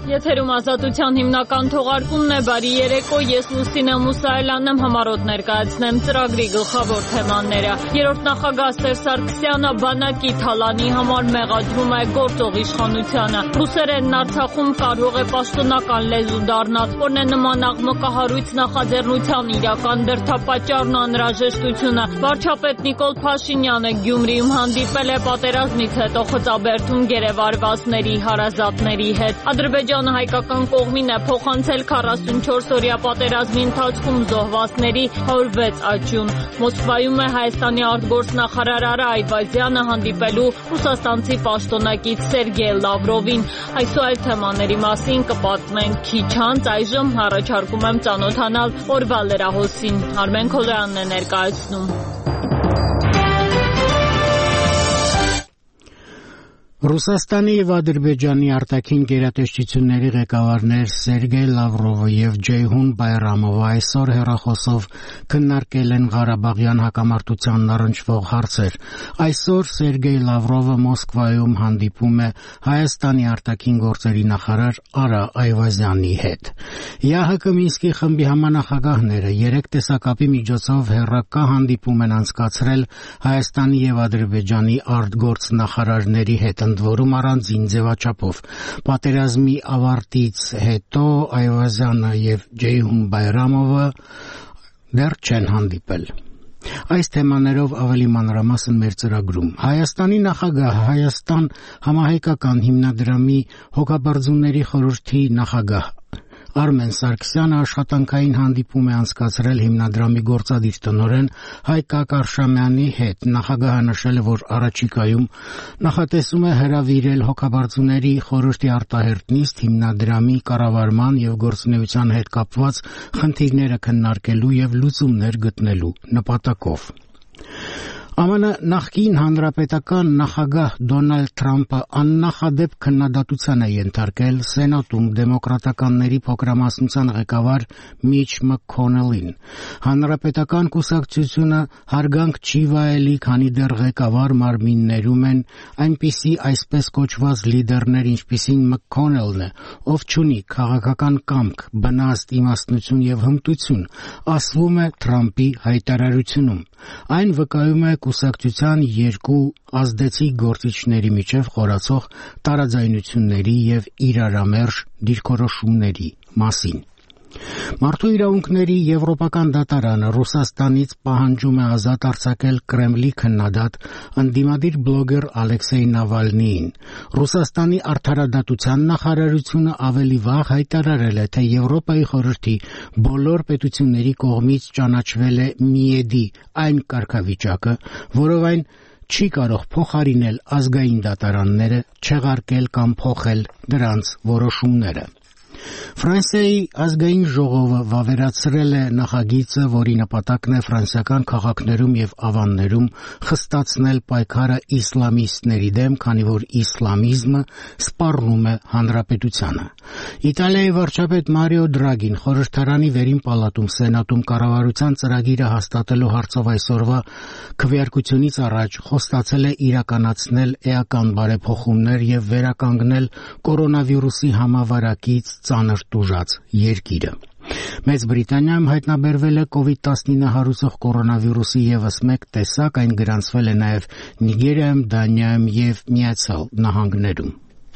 Եթերում ազատության հիմնական թողարկումն է, բարի երեկո, ես Լուսինե Մուսայելյանն եմ, համառոտ ներկայացնեմ ծրագրի գլխավոր թեմաները։ Երրորդ նախագահ Սերժ Սարգսյանը բանակի թալանի համար մեղադրում է գործող իշխանությանը։ Ռուսերենն Արցախում կարող է պաշտոնական լեզու դառնալ, որն է նման աղմկահարույց նախաձեռնության իրական դրդապատճառն ու անհրաժեշտությունը։ Վարչապետ Նիկոլ Փաշինյանը Գյումրիում հանդիպել է պատերազմից հետո խծաբերդում գերեվարվածների հարազատների հետ։ Ադրբեջանը հայկական կողմին է փոխանցել 44-օրյա պատերազմի ընթացքում զոհվածների 106 աճյուն։ Մոսկվայում է Հայաստանի արտգործնախարար Արա Այվազյանը հանդիպելու ռուսաստանցի պաշտոնակից Սերգեյ Լավրովին։ Այս ու այլ թեմաների մասին կպատմենք քիչ անց, այժմ առաջարկում եմ ծանոթանալ օրվա լրահոսին։ Արմեն Քոլոյանն է ներկայացնում։ Ռուսաստանի և Ադրբեջանի արտաքին գերատեսչությունների ղեկավարներ Սերգեյ Լավրովը և Ջեյհուն Բայրամովը այսօր հեռախոսով քննարկել են Ղարաբաղյան հակամարտությանն առնչվող հարցեր։ Այսօր Սերգեյ Լավրովը Մոսկվայում հանդիպում է Հայաստանի արտաքին գործերի նախարար Արա Այվազյանի հետ։ ԵԱՀԿ Մինսկի խմբի համանախագահները երեք տեսակապի միջոցով հեռակա հանդիպում են անցկացրել Հայաստանի և Ադրբեջանի արտգործնախարարների հետ, ընդ որում առանձին ձևաչափով։ Պատերազմի ավարտից հետո Այվազյանը և Ջեյհուն Բայրամովը դեռ չեն հանդիպել։ Այս թեմաներով ավելի մանրամասն մեր ծրագրում։ Հայաստանի նախագահ, Հայաստան համահայկական հիմնադրամի հոգաբարձուների խորհրդի նախագահ Արմեն Սարգսյանը աշխատանքային հանդիպում է անցկացրել հիմնադրամի գործադիր տնօրեն Հայկ Կարշամյանի հետ։ Նախագահը նշել է, որ առաջիկայում նախատեսում է հրավիրել հոգաբարձուների խորհրդի արտահերթ նիստ հիմնադրամի կառավարման և գործունեության հետ կապված խնդիրները քննարկելու և լուծումներ գտնելու նպատակով։ ԱՄՆ նախկին հանրապետական նախագահ Դոնալդ Թրամփը աննախադեպ քննադատության է ենթարկել Սենատում դեմոկրատականների փոքրամասնության ղեկավար Միչ Մաքքոնելին։ Հանրապետական կուսակցությունը հարգանք չի վայելի, քանի դեռ ղեկավար մարմիններում են այնպիսի այսպես կոչված լիդերներ, ինչպիսին Մաքքոնելն է, ով չունի քաղաքական կամք, բնաստ, իմաստնություն և հմտություն, ասվում է Թրամփի հայտարարությունում։ Այն վկայում է կուսակցության երկու ազդեցիկ գործիչների միջև խորացող տարաձայնությունների և իրարամերժ դիրքորոշումների մասին։ Մարդու իրավունքների Եվրոպական դատարանը Ռուսաստանից պահանջում է ազատ արձակել Կրեմլի քննադատ ընդդիմադիր բլոգեր Ալեքսեյ Նավալնիին։ Ռուսաստանի արդարադատության նախարարությունը ավելի վաղ հայտարարել է, թե Եվրոպայի խորհրդի բոլոր պետությունների կողմից ճանաչվել է միեդի այն կարգավիճակը, որով այն չի կարող փոխարինել ազգային դատարանները, չեղարկել կամ փոխել դրանց որոշումները։ Ֆրանսիայի ազգային ժողովը վավերացրել է նախագիծը, որի նպատակն է ֆրանսիական քաղաքներում և ավաններում խստացնել պայքարը իսլամիստների դեմ, քանի որ իսլամիզմը սպառնում է հանրապետությանը։ Իտալիայի վարչապետ Մարիո Դրագին խորհրդարանի վերին պալատում Սենատում կառավարության ծրագիրը հաստատելու հարցով այսօրվա քվեարկությունից առաջ խոստացել է իրականացնել էական բարեփոխումներ և վերականգնել կորոնավիրուսի համավարակից ծանր տուժած երկիրը։ Մեծ Բրիտանիայում հայտնաբերվել է COVID-19 հարուցող կորոնավիրուսի ևս մեկ տեսակ, այն գրանցվել է նաև Նիգերիայում, Դանիայում և Միացյալ Նահանգներում։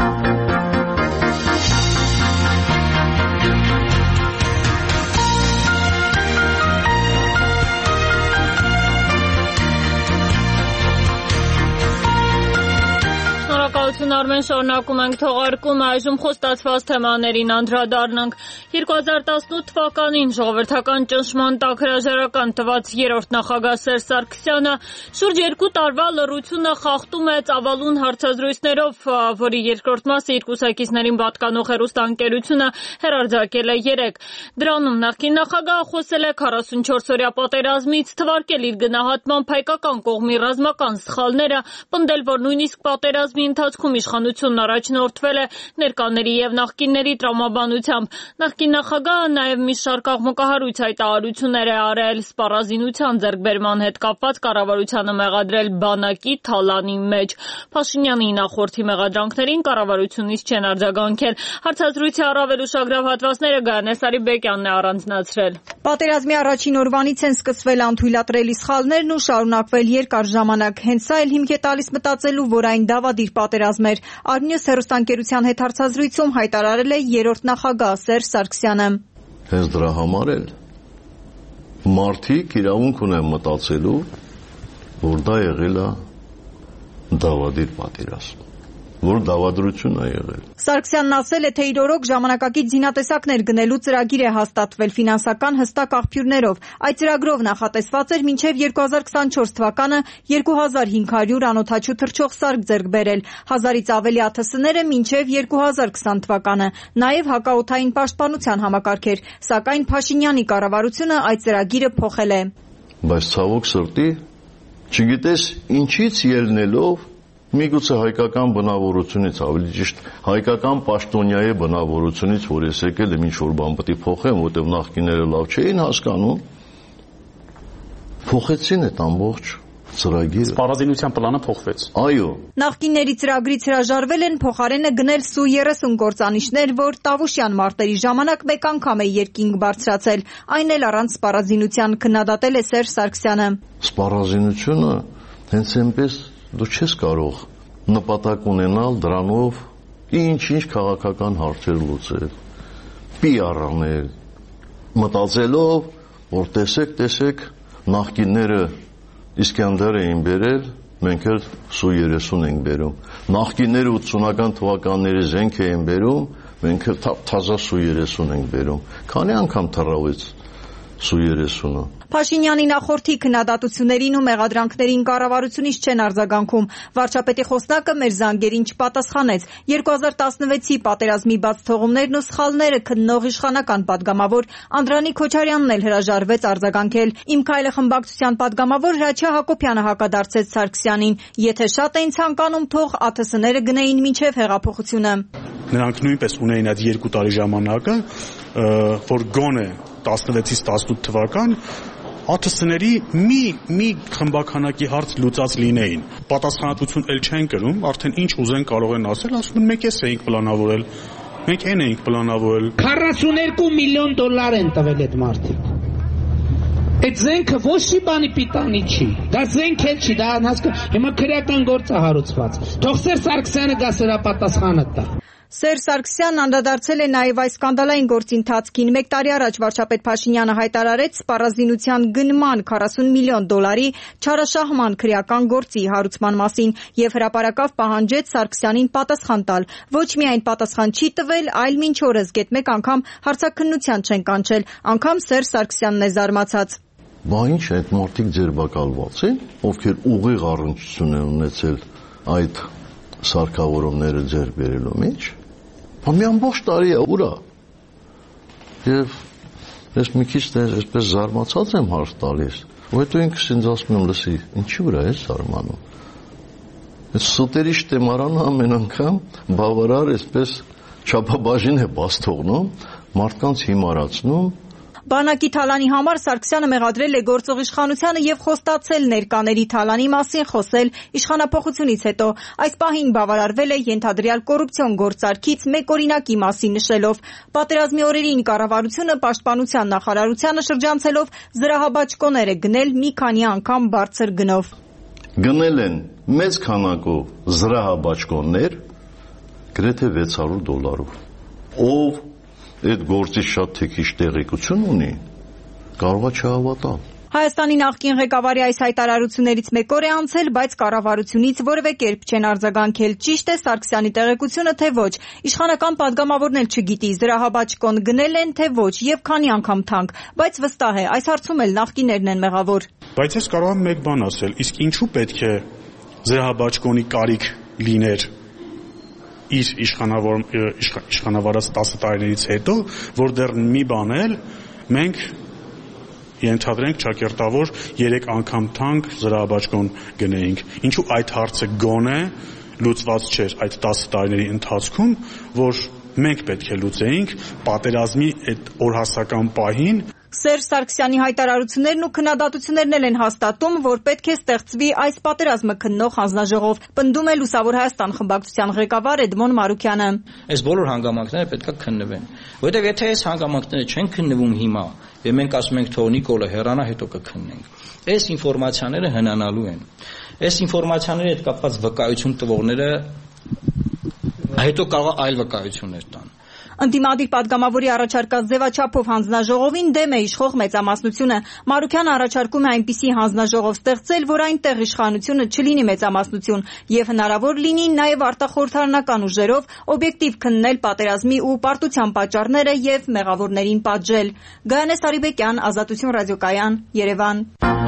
Արմեն, շարունակում ենք թողարկումը, այժմ խոստացված թեմաներին անդրադառնանք։ 2018 թվականին ժողովրդական ճնշման տակ հրաժարական տված երրորդ նախագահ Սերժ Սարգսյանը շուրջ 2 տարվա լռությունը խախտում է ծավալուն հարցազրույցներով, որի երկրորդ մասը իր կուսակիցներին պատկանող հեռուստաընկերությունը հեռարձակել է երեկ։ Դրանում նախկին նախագահը խոսել է 44-օրյա պատերազմից, թվարկել իր գնահատմամբ հայկական կողմի ռազմական սխալները, պնդել, որ նույնիսկ պատերազմի ընթացքում ընթացքում իշխանությունն առաջնորդվել է ներկաների եւ նախկինների տրամաբանությամբ։ Նախկին նախագահը նաեւ մի շարք աղմկահարույց հայտարարություններ է արել սպառազինության ձեռքբերման հետ կապված կառավարությանը մեղադրել բանակի թալանի մեջ։ Փաշինյանի նախորդի մեղադրանքներին կառավարությունից չեն արձագանքել։ Հարցազրույցի առավել ուշագրավ հատվածները Գայանե Սարիբեկյանն է առանձնացրել։ Պատերազմի առաջին օրվանից են սկսվել անթույլատրելի սխալներն ու շարունակվել երկար ժամանակ։ Հենց սա էլ հիմք է տալիս մտածելու, որ այն դավադիր պատերազմ էր։ Արմնյուս հեռուստաընկերության հետ հարցազրույցում հայտարարել է երրորդ նախագահ Սերժ Սարգսյանը։ Հենց դրա համար էլ մարդիկ իրավունք ունեն մտածելու, որ դա եղել է դավադիր պատերազմ, որ դավադրություն է եղել։ Սարգսյանն ասել է, թե իր օրոք ժամանակակից զինատեսակներ գնելու ծրագիր է հաստատվել ֆինանսական հստակ աղբյուրներով։ Այդ ծրագրով նախատեսված էր մինչև 2024 թվականը 2500 անօդաչու թռչող սարք ձեռք բերել, 1000-ից ավելի ԱԹՍ-ները մինչև 2020 թվականը, նաև հակաօդային պաշտպանության համակարգեր, սակայն Փաշինյանի կառավարությունը այդ ծրագիրը փոխել է։ Բայց ցավոք սրտի, չգիտես ինչից ելնելով միգուցե հայկական բնավորությունից, ավելի ճիշտ հայկական պաշտոնյայի բնավորությունից, որ ես եկել եմ ինչ-որ բան պետք է փոխեմ, որտեղ նախկիները լավ չէին հասկանում, փոխեցին այդ ամբողջ ծրագիրը։ Սպառազինության պլանը փոխվեց։ Այո։ Նախկինների ծրագրից հրաժարվել են, փոխարենը գնել Սու-30 կործանիչներ, որ Տավուշյան մարտերի ժամանակ մեկ անգամ է երկինք բարձրացել, այն էլ առանց սպառազինության, քննադատել է Սերժ Սարգսյանը։ Սպառազինությունը հենց այնպես դու չես կարող նպատակ ունենալ դրանով ինչ-ինչ քաղաքական հարցեր լուծել, PR անել, մտածելով, որ տեսեք, նախկինները Իսկանդար էին բերել, մենք էլ Սու-30 ենք բերում, նախկինները 80-ական թվականների զենք էին բերում, մենք էլ թազա Սու-30 ենք բերում, քանի անգամ թռավեց Սու-30-ը։ Փաշինյանի նախորդի քննադատություններին ու մեղադրանքներին կառավարությունից չեն արձագանքում։ Վարչապետի խոսնակը մեր զանգերին չպատասխանեց։ 2016-ի պատերազմի բաց թողումներն ու սխալները քննող իշխանական падգամավոր Անդրանիկ Քոչարյանն էլ հրաժարվեց արձագանքել։ Իմ քայլը խմբակցության падգամավոր Հրաչյա Հակոբյանը հակադարձեց Սարգսյանին. եթե շատ էին ցանկանում, թող ԱԹՍ-ները գնեին մինչև հեղափոխությունը։ Նրանք նույնպես ունեին այդ 2 տարի ժամանակը, որ գոնե 16-ից 18 թվական ԱԹՍ-ների մի խմբականակի հարց լուծած լինեին։ Պատասխանատվություն էլ չեն կրում, արդեն ինչ ուզեն կարող են ասել, ասում են մենք էս էինք պլանավորել, մենք այն էինք պլանավորել։ 42 միլիոն դոլար են տվել այդ մարդիկ։ Այդ զենքը ոչ մի բանի պիտանի չի։ Դա զենք էլ չի, դա հիմա քրեական գործ է հարուցված։ Թող Սերժ Սարգսյանը գա սրա պատասխանը տա։ Սերժ Սարգսյանն անդրադարձել է նաև այս սկանդալային գործի ընթացքին։ Մեկ տարի առաջ վարչապետ Փաշինյանը հայտարարեց սպառազինության գնման 40 միլիոն դոլարի չարաշահման քրեական գործի հարուցման մասին եւ հրապարակավ պահանջեց Սարգսյանին պատասխան տալ։ Ոչ միայն պատասխան չի տվել, այլ մինչ օրս գեթ մեկ անգամ հարցաքննության չեն կանչել, անգամ Սերժ Սարգսյանն է զարմացած։ Բա ինչ այդ մարդիկ ձերբակալված են, ովքեր ուղիղ առնչություն են ունեցել այդ սարքավորումները ձեռք բերելու մեջ։ Մի ամբողջ տարի է ուրա։ Եվ ես մի քիչ այսպես զարմացած եմ հարց տալիս, ու հետո ինքս ինձ ասում եմ, լսի, ինչի վրա ես զարմանում։ Այս սուտերի շտեմարանը ամեն անգամ բավարար այսպես չափաբաժին է բաց թողնում, մարդկանց հիմարացնում։ Բանակի թալանի համար Սարգսյանը մեղադրել է գործող իշխանությանը եւ խոստացել ներկաների թալանի մասին խոսել իշխանափոխությունից հետո։ Այս պահին բավարարվել է ենթադրյալ կոռուպցիոն գործարքից մեկ օրինակի մասին նշելով։ Պատերազմի օրերին կառավարությունը պաշտպանության նախարարությանը շրջանցելով զրահաբաճկոներ է գնել մի քանի անգամ բարձր գնով։ Գնել են մեծ քանակով զրահաբաճկոններ գրեթե $600։ Ով այդ գործից շատ թեքիչ տեղեկություն ունի, կարող է չհավատալ։ Հայաստանի նախկին ղեկավարի այս հայտարարություններից մեկ օր է անցել, բայց կառավարությունից որևէ կերպ չեն արձագանքել։ Ճիշտ է Սարգսյանի տեղեկությունը, թե ոչ։ Իշխանական падգամավորն էլ չգիտի, զրահաբաճկոն գնել են, թե ոչ, եւ քանի անգամ թանկ, բայց վստահ է, այս հարցում էլ նախկիներն են մեղավոր։ Բայց ես կարող եմ մեկ բան ասել, իսկ ինչու պետք է զրահաբաճկոնի կարիք լիներ իր իշխանավարած 10 տարիներից հետո, որ դեռ մի բան էլ մենք ենթադրենք ճակերտավոր 3 անգամ թանկ զրահաբաճկոն գնեինք։ Ինչու այդ հարցը գոնե լուծված չէր այդ 10 տարիների ընթացքում, որ մենք պետք է լուծեինք պատերազմի այդ օրհասական պահին։ Սերժ Սարգսյանի հայտարարություններն ու քննադատություններն էլ են հաստատում, որ պետք է ստեղծվի այս պատերազմը քննող հանձնաժողով, պնդում է Լուսավոր Հայաստան խմբակցության ղեկավար Էդմոն Մարուքյանը։ Այս բոլոր հանգամանքները պետք է քննվեն, որովհետև եթե այս հանգամանքները չեն քննվում հիմա, եւ մենք ասում ենք թող Նիկոլը հեռանա, հետո կքննենք, այս ինֆորմացիաները հնանալու են։ Այս ինֆորմացիաների հետ կապված վկայություն տվողները հետո կարող այլ վկայություններ տան։ Ընդդիմադիր պատգամավորի առաջարկած ձևաչափով հանձնաժողովին դեմ է իշխող մեծամասնությունը։ Մարուքյանը առաջարկում է այնպիսի հանձնաժողով ստեղծել, որ այնտեղ իշխանությունը չլինի մեծամասնություն եւ հնարավոր լինի նաեւ արտախորհրդարանական ուժերով օբյեկտիվ քննել պատերազմի ու պարտության պատճառները եւ մեղավորներին պատժել։ Գայանե Սարիբեկյան, Ազատություն ռադիոկայան, Երևան։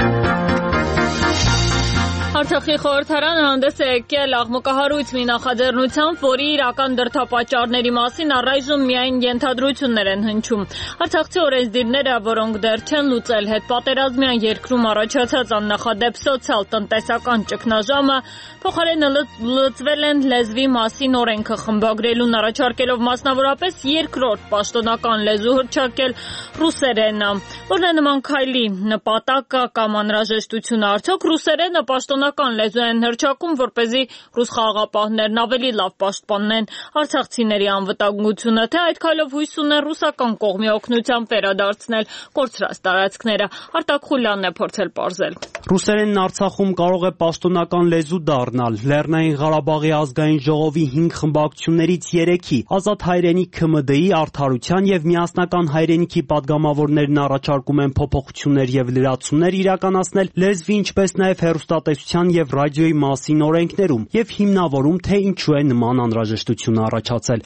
Արցախի խորհրդարանը հանդես է եկել աղմկահարույց մի նախաձեռնությամբ, որի իրական դրդապատճառների մասին առայժմ միայն ենթադրություններ են հնչում։ Արցախցի օրենսդիրները, որոնք դեռ չեն լուծել հետպատերազմյան երկրում առաջացած աննախադեպ սոցիալ-տնտեսական ճգնաժամը, փոխարենը լուծվել են լեզվի մասին օրենքը խմբագրելուն առաջարկելով մասնավորապես երկրորդ պաշտոնական լեզու հռչակել ռուսերենը։ Որն է նման քայլի նպատակը կամ անհրաժեշտությունը, արդյոք ռուսերենը պաշտոնական լեզու են հռչակում, որպեսզի ռուս խաղաղապահներն ավելի լավ պաշտպանեն արցախցիների անվտանգությունը, թե այդ քայլով հույս ունեն ռուսական կողմի օգնությամբ վերադարձնել կորցրած տարածքները։ Արտակ Խուլյանն է փորձել պարզել։ Ռուսերենն Արցախում կարող է պաշտոնական լեզու դառնալ։ Լեռնային Ղարաբաղի ազգային ժողովի 5 խմբակցություններից 3-ի՝ Ազատ հայրենիք ՔՄԴ-ի, Արդարության եւ Միասնական հայրենիքի պատգամավորներն առաջարկում են փոփոխություններ եւ լրացումներ իրականացնել լեզվի, ինչպես նաեւ հեռուստատեսության եւ ռադիոյի մասին օրենքներում եւ հիմնավորում, թե ինչու է նման անհրաժեշտություն առաջացել։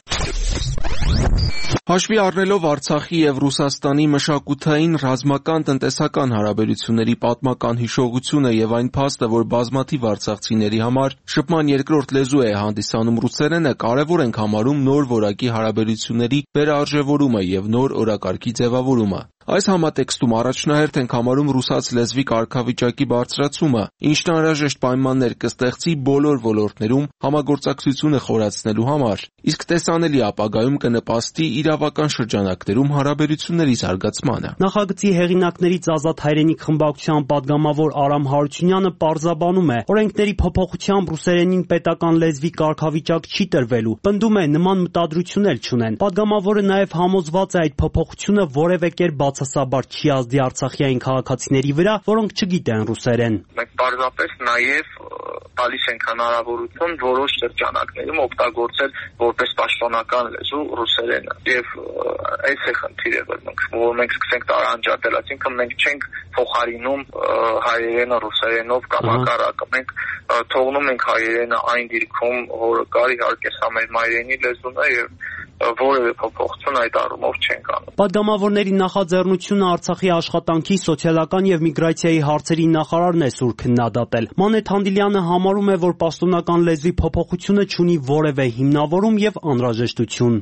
Հաշվի առնելով Արցախի եւ Ռուսաստանի մշակութային, ռազմական, տնտեսական հարաբերությունների պատմական հիշողությունը եւ այն փաստը, որ բազմաթիվ արցախցիների համար շփման երկրորդ լեզու է հանդիսանում ռուսերենը, կարեւոր ենք համարում նոր որակի հարաբերությունների վերարժևորումը եւ նոր օրակարգի ձևավորումը։ Այս համատեքստում առաջնահերթ ենք համարում ռուսաց լեզվի կարգավիճակի բարձրացումը, ինչն անհրաժեշտ պայմաններ կստեղծի բոլոր ոլորտներում համագործակցությունը խորացնելու համար, իսկ տեսանելի ապագայում կնպաստի իրավական շրջանակներում հարաբերությունների զարգացմանը։ Նախագծի հեղինակներից Ազատ հայրենիք խմբակցության պատգամավոր Արամ Հարությունյանը պարզաբանում է, օրենքների փոփոխությամբ ռուսերենին պետական լեզվի կարգավիճակ չի տրվելու, պնդում է նման մտադրություն էլ չունեն։ Պատգամավորը նաև համոզված է այդ փոփոխությունը որևէ կերպ բացասաբար չի ազդի արցախյային քաղաքացիների վրա, որոնք չգիտեն ռուսերեն։ Մենք պարզապես նաև տալիս ենք հնարավորություն որոշ շրջանակներում օգտագործել որպես պաշտոնական լեզու ռուսերենը։ Եվ այս է խնդիրը, որ մենք սկսենք տարանջատել, այսինքն մենք չենք փոխարինում հայերենը ռուսերենով կամ հակառակը, մենք թողնում ենք հայերենը այն դիրքում, որը կար, իհարկե սա մեր մայրենի լեզուն է եւ որևէ փոփոխություն այդ առումով չենք անում։ Պատգամավորների նախաձեռնությունը Արցախի աշխատանքի, սոցիալական եւ միգրացիայի հարցերի նախարարն է սուր քննադատել։ Մանեթ Հանդիլյանը համարում է, որ պաշտոնական լեզվի փոփոխությունը չունի որևէ հիմնավորում եւ անհրաժեշտություն։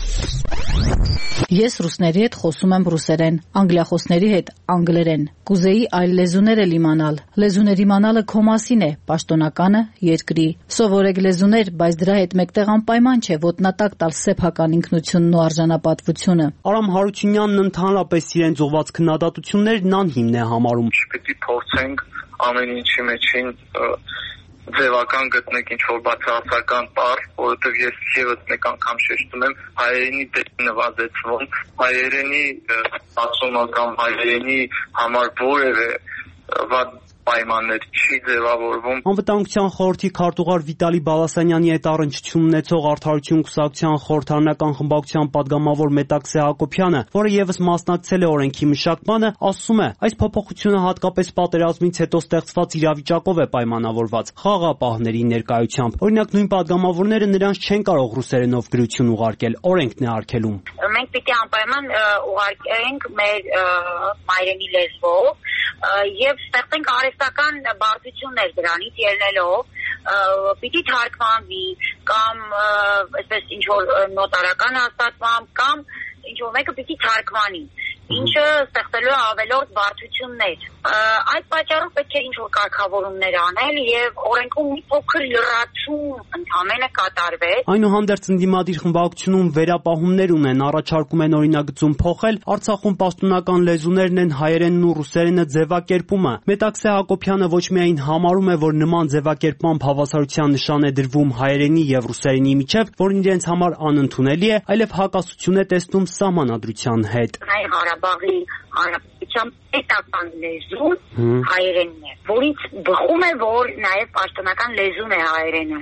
Ես ռուսների հետ խոսում եմ ռուսերեն, անգլիախոսների հետ անգլերեն։ Կուզեի այլ լեզուներ էլ իմանալ։ Լեզուներ իմանալը քո մասին է, պաշտոնականը երկրի։ Սովորեք լեզուներ, բայց դրա հետ մեկտեղ անպայման չէ ոտնատակ տալ սեփական ինքնությունն ու արժանապատվությունը։ Արամ Հարությունյանն ընդհանրապես իրենց ուղված քննադատություններն անհիմն է համարում։ Պետք է փորձենք ամեն ինչի մեջին ձևական գտնեք ինչ-որ բացասական բառ, որովհետև ես ևս մեկ անգամ շեշտում եմ հայերենի դեպի նվազեցվում, հայերենի ասումը կամ հայերենի համար որևէ վատ պայմաններ չի ձևավորվում։ Անվտանգության խորհրդի քարտուղար Վիտալի Բալասանյանի հետ առնչություն ունեցող Արդարություն կուսակցության խորհրդարանական խմբակցության պատգամավոր Մետաքսե Հակոբյանը, որը եւս մասնակցել է օրենքի մշակմանը, ասում է, այս փոփոխությունը հատկապես պատերազմից հետո ստեղծված իրավիճակով է պայմանավորված խաղաղապահների ներկայությամբ։ Օրինակ նույն պատգամավորները նրանց չեն կարող ռուսերենով գրություն ուղարկել, օրենքն է արգելում։ Մենք պիտի անպայման ուղարկենք մեր մայրենի լեզվով եւ ստեղծենք արհեստական բարդություններ դրանից ելնելով պիտի թարգմանվի կամ այսպես ինչ որ նոտարական հաստատմամբ կամ ինչ որ մեկը պիտի թարգմանի ինչը ստեղծելու է ավելորդ բարդություններ։ Այդ պատճառով պետք է ինչ-որ կարգավորումներ անել եւ օրենքում մի փոքր լրացում ընդհանրապես կատարվեց։ Այնուհանդերձ ընդդիմադիր խմբակցությունում վերապահումներ ունեն, առաջարկում են օրինագծում փոխել Արցախում պաշտոնական լեզուներն են հայերենն ու ռուսերենը ձևակերպումը։ Մետաքսե Հակոբյանը ոչ միայն համարում է, որ նման ձևակերպմամբ հավասարության նշան է դրվում հայերենի եւ ռուսերենի միջեւ, որն իրենց համար անընդունելի է, այլև հակասություն է տեսնում սահմանադրության հետ։ Ղարաբաղի հանրապետության պետական լեզուն հայերենն է, որից բխում է, որ նաև պաշտոնական լեզուն է հայերենը։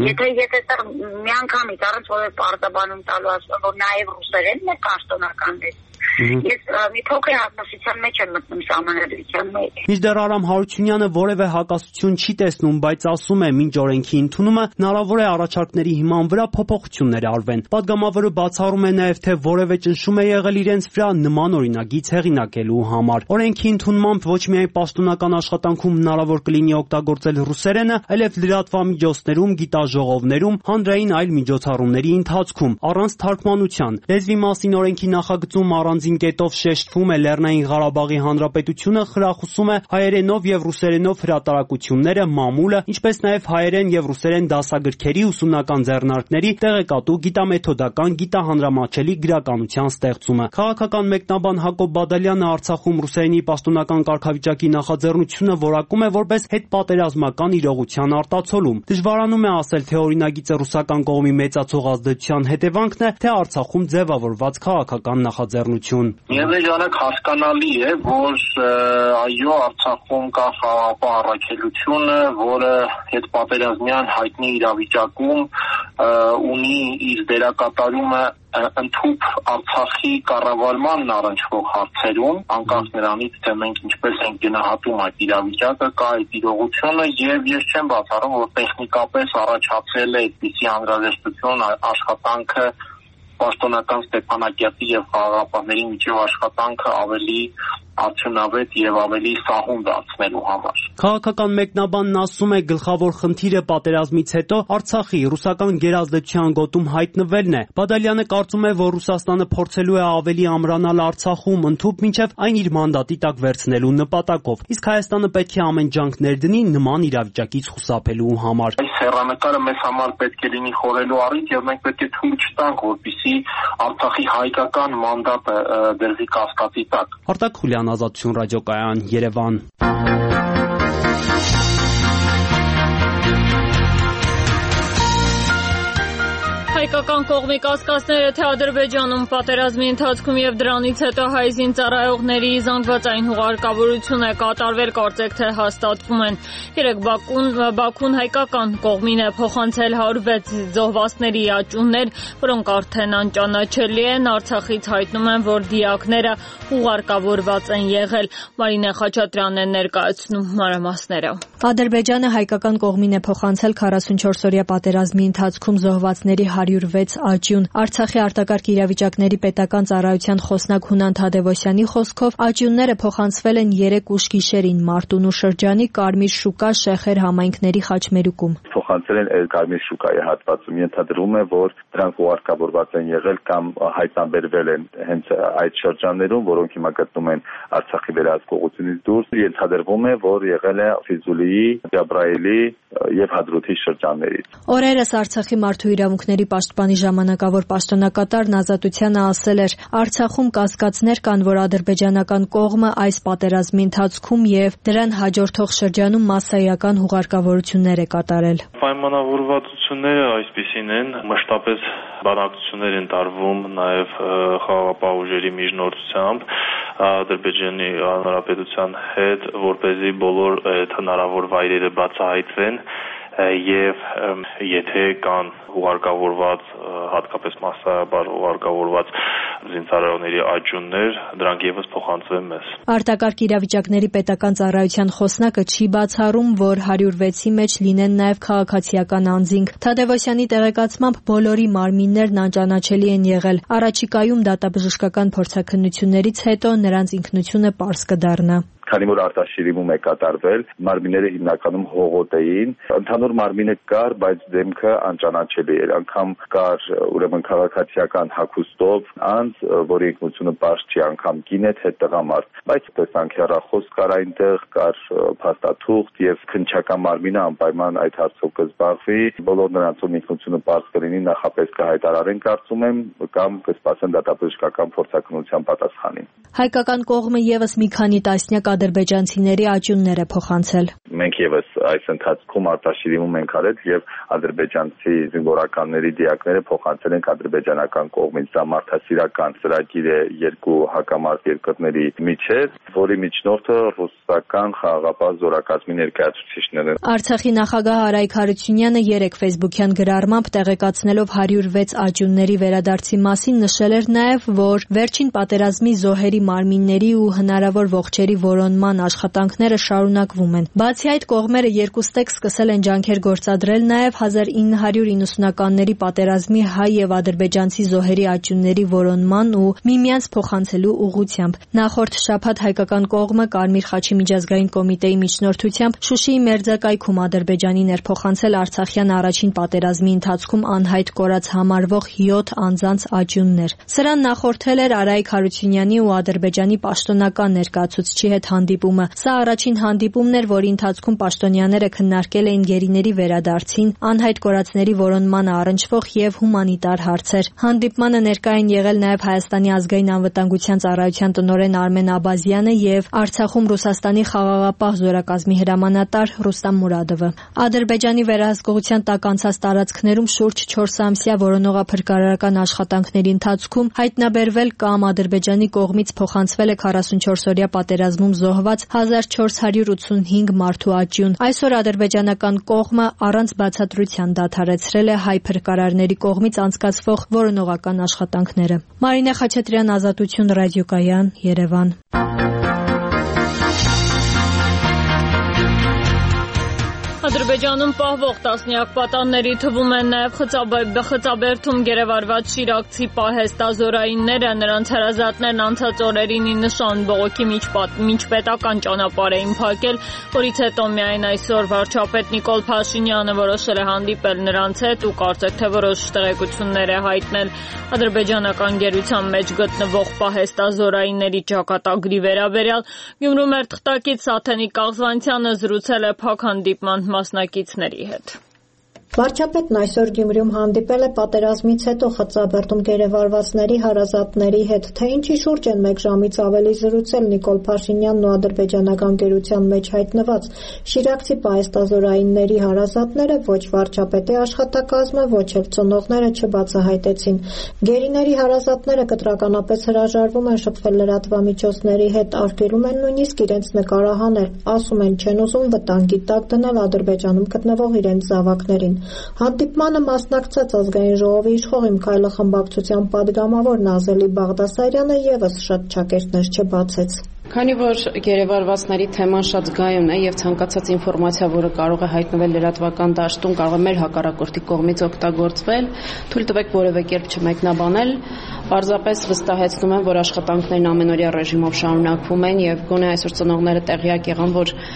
Եթե մի անգամից առանց որևէ պարտաբանում տալու ասում, որ նաև ռուսերենն է պաշտոնական լեզուն, ես մի փոքր հակասության մեջ եմ մտնում սահմանադրության մեջ։ Մինչդեռ Արամ Հարությունյանը որևէ հակասություն չի տեսնում, բայց ասում է, մինչ օրենքի ընդունումը հնարավոր է առաջարկների հիման վրա փոփոխություններ արվեն։ Պատգամավորը բացառում է նաև, թե որևէ ճնշում է եղել իրենց վրա նման օրինագիծ հեղինակելու համար։ Օրենքի ընդունմամբ ոչ միայն պաշտոնական աշխատանքում հնարավոր կլինի օգտագործել ռուսերենը, այլև լրատվամիջոցներում, գիտաժողովներում, հանրային այլ միջոցառումների ընթացքում, առանց թարգմանության։ Լեզվի մասին օրենքի նախագծում առանձին կետով շեշտվում է Լեռնային Ղարաբաղի Հանրապետությունը խրախուսում է հայերենով եւ ռուսերենով հրատարակությունները, մամուլը, ինչպես նաեւ հայերեն եւ ռուսերեն դասագրքերի ուսումնական ձեռնարկների տեղեկատու գիտամեթոդական գիտահանրամատչելի գրականության ստեղծումը։ Քաղաքական մեկնաբան Հակոբ Բադալյանը Արցախում ռուսերենի պաշտոնական կարգավիճակի նախաձեռնությունը որակում է որպես հետպատերազմական իրողության արտացոլում։ Դժվարանում է ասել, թե օրինագիծը ռուսական կողմի մեծացող ազդեցության հետևանքն է, թե Արցախում ձևավորված քաղաքական նախաձեռնություն։ Միևնույն ժամանակ հասկանալի է, որ այո, Արցախում կա խաղաղապահ առաքելությունը, որը հետպատերազմյան հայտնի իրավիճակում ունի իր դերակատարումը ընդհուպ Արցախի կառավարմանն առնչվող հարցերում, անկախ նրանից, թե մենք ինչպես ենք գնահատում այդ իրավիճակը, կա այդ իրողությունը եւ ես չեմ բացառում, որ տեխնիկապես առաջացել է այդպիսի անհրաժեշտություն աշխատանքը պաշտոնական Ստեփանակերտի եւ խաղաղապահների միջև աշխատանքը ավելի արդյունավետ եւ ավելի սահուն դարձնելու համար։ Քաղաքական մեկնաբանն ասում է, գլխավոր խնդիրը պատերազմից հետո Արցախի ռուսական գերազդեցության գոտում հայտնվելն է։ Բադալյանը կարծում է, որ Ռուսաստանը փորձելու է ավելի ամրանալ Արցախում, ընդհուպ մինչև այն իր մանդատի տակ վերցնելու նպատակով։ Իսկ Հայաստանը պետք է ամեն ջանք ներդնի նման իրավիճակից խուսափելու համար։ Այս հեռանկարը մեզ համար պետք է լինի խորելու առիթ եւ մենք պետք է թույլ չտանք, որպեսզի Արցախի հայկական մանդատը դրվի կասկածի տակ։ Արտակ Խուլյան, Ազատություն ռադիոկայան, Երևան։ Հայկական կողմի կասկածները, թե Ադրբեջանում պատերազմի ընթացքում եւ դրանից հետո հայ զինծառայողների զանգվածային հուղարկավորություն է կատարվել, կարծեք թե հաստատվում են։ Երեկ Բաքուն հայկական կողմին է փոխանցել 106 զոհվածների աճուններ, որոնք արդեն անճանաչելի են։ Արցախից հայտնում են, որ դիակները հուղարկավորված են եղել։ Մարինե Խաչատրյանն է ներկայացնում մանրամասները։ Ադրբեջանը հայկական կողմին է փոխանցել 44-օրյա պատերազմի ընթացքում զոհվածների 106 աճյուն։ Արցախի արտակարգ իրավիճակների պետական ծառայության խոսնակ Հունան Թադևոսյանի խոսքով աճյունները փոխանցվել են 3 ուշ գիշերին Մարտունու շրջանի Կարմիր շուկա Շեխեր համայնքների խաչմերուկում։ Փոխանցել են Կարմիր շուկայի հատվածում, ենթադրվում է, որ դրանք ուղարկավորված են եղել կամ հայտնաբերվել են հենց այդ շրջաններում, որոնք հիմա գտնվում են Արցախի վերահսկողությունից դուրս։ Ենթադրվում է, որ եղել է Ֆիզուլիի, Ջաբրայելի եւ Հադրութի շրջաններից։ Օրերս Արցախի մարդու իրավունքների պաշտպանի ժամանակավոր պաշտոնակատարն Ազատությանը ասել էր. Արցախում կասկածներ կան, որ ադրբեջանական կողմը այս պատերազմի ընթացքում եւ դրան հաջորդող շրջանում մասսայական հուղարկավորություններ է կատարել։ Պայմանավորվածությունները այսպիսին են, մշտապես բանակցություններ են տարվում նաև խաղաղապահ ուժերի միջնորդությամբ Ադրբեջանի Հանրապետության հետ, որպեսզի բոլոր հնարավոր վայրերը բացահայտվեն եւ եթե կան ուղարկավորված, հատկապես մասսայաբար ուղարկավորված զինծառայողների աճյուններ, դրանք եւս փոխանցվեն մեզ։ Արտակարգ իրավիճակների պետական ծառայության խոսնակը չի բացառում, որ 106-ի մեջ լինեն նաեւ քաղաքացիական անձինք։ Թադևոսյանի տեղեկացմամբ բոլորի մարմիններն անճանաչելի են եղել։ Առաջիկայում դատաբժշկական փորձաքննություններից հետո նրանց ինքնությունը պարզ կդառնա։ քանի որ արտաշիրիմում է կատարվել, մարմինները հիմնականում հողոտ էին, ընդհանուր մարմինը կար, բայց դեմքը անճանաչելի էր, անգամ կար ուրեմն քաղաքացիական հագուստով անձ, որի ինքնությունը պարզ չի, անգամ կին է, թե տղամարդ, բայց տեսանք հեռախոս կար այնտեղ, կար փաստաթուղթ եւ քննչական մարմինը անպայման այդ հարցով կզբաղվի, բոլոր նրանց ում ինքնությունը պարզ կլինի նախապես կհայտարարեն կարծում եմ կամ կսպասեն դատաբժշկական փորձաքննության պատասխանին։ Հայկական կողմը եւս մի քանի տասնյակ ադրբեջանցիների աճյուններ է փոխանցել։ Մենք եւս այս ընթացքում արտաշիրիմում ենք արել եւ ադրբեջանցի զինվորականների դիակները փոխանցել ենք ադրբեջանական կողմից։ Դա մարդասիրական ծրագիր է երկու հակամարտ երկրների միջև, որի միջնորդը ռուսական խաղաղապահ զորակազմի ներկայացուցիչներն են։ Արցախի նախագահ Արայք Հարությունյանը երեկ ֆեյսբուքյան գրառմամբ տեղեկացնելով 106 աճյունների վերադարձի մասին նշել էր նաեւ, որ վերջին պատերազմի զոհերի մարմինների ու հնարավոր ողջերի որոնման աշխատանքները շարունակվում են։ Բացի այդ, կողմերը երկուստեք սկսել են ջանքեր գործադրել նաեւ 1990-ականների պատերազմի հայ եւ ադրբեջանցի զոհերի աճյունների որոնման ու միմյանց փոխանցելու ուղղությամբ։ Նախորդ շաբաթ հայկական կողմը Կարմիր խաչի միջազգային կոմիտեի միջնորդությամբ Շուշիի մերձակայքում Ադրբեջանի ներփոխանցել Արցախյան առաջին պատերազմի ընթացքում անհայտ կորած համարվող 7 անձանց աճյուններ։ Սրան նախորդել էր Արայք Հարությունյանի ու Ադրբեջանի պաշտոնական ներկայացուցչի հետ հանդիպումը։ Սա առաջին հանդիպումն էր, որի ընթացքում պաշտոնյաները քննարկել էին գերիների վերադարձին, անհայտ կորածների որոնմանը առնչվող եւ հումանիտար հարցեր։ Հանդիպմանը ներկա են եղել նաեւ Հայաստանի ազգային անվտանգության ծառայության տնօրեն Արմեն Աբազյանը եւ Արցախում Ռուսաստանի խաղաղապահ զորակազմի հրամանատար Ռուստամ Մուրադովը։ Ադրբեջանի վերահսկողության տակ անցած տարածքներում շուրջ 4 ամսյա որոնողափրկարարական աշխատանքների ընթացքում հայտնաբերվել կամ Ադրբեջանի կողմից փոխանցվել է 44-օրյա պատերազմում զոհված 1485 մարդու աճյուն։ Այսօր ադրբեջանական կողմը առանց բացատրության դադարեցրել է հայ փրկարարների կողմից անցկացվող որոնողական աշխատանքները։ Մարինե Խաչատրյան, Ազատություն ռադիոկայան, Երևան։ Ադրբեջանում պահվող տասնյակ պատանների թվում են նաև խծաբերդում գերեվարված շիրակցի պահեստազորայինները, նրանց հարազատներն անցած օրերին նշան բողոքի միջպետական ճանապարհ էին փակել, որից հետո միայն այսօր վարչապետ Նիկոլ Փաշինյանը որոշել է հանդիպել նրանց հետ ու կարծեք թե որոշ տեղեկություններ է հայտնել ադրբեջանական գերության մեջ գտնվող պահեստազորայինների ճակատագրի վերաբերյալ։ Գյումրու մեր թղթակից Սաթենիկ Կաղզվանցյանը զրուցել է փակ հանդիպման մասնակիցների հետ։ Վարչապետն այսօր Գյումրիում հանդիպել է պատերազմից հետո խծաբերդում գերեվարվածների հարազատների հետ, թե ինչի շուրջ են մեկ ժամից ավելի զրուցել Նիկոլ Փաշինյանն ու ադրբեջանական գերության մեջ հայտնված շիրակցի պահեստազորայինների հարազատները ոչ վարչապետի աշխատակազմը, ոչ էլ ծնողները չբացահայտեցին։ Գերիների հարազատները կտրականապես հրաժարվում են շփվել լրատվամիջոցների հետ, արգելում են նույնիսկ իրենց նկարահանել, ասում են չեն ուզում վտանգի տակ դնել Ադրբեջանում գտնվող իրենց զավակներին։ Հանդիպմանը մասնակցած ազգային ժողովի իշխող Իմ քայլը խմբակցության падգամավոր Նազելի Բաղդասարյանը եւս շատ ճակերտներ չբացեց։ Քանի որ գերեվարվածների թեման շատ զգայուն է եւ ցանկացած ինֆորմացիա, որը կարող է հայտնվել լրատվական դաշտում, կարող է մեր հակառակորդի կողմից օգտագործվել, թույլ տվեք որևէ կերպ չմեկնաբանել, պարզապես վստահեցնում եմ, որ աշխատանքներն ամենօրյա ռեժիմով շարունակվում են եւ գոնե այսօր ծնողները տեղյակ եղան,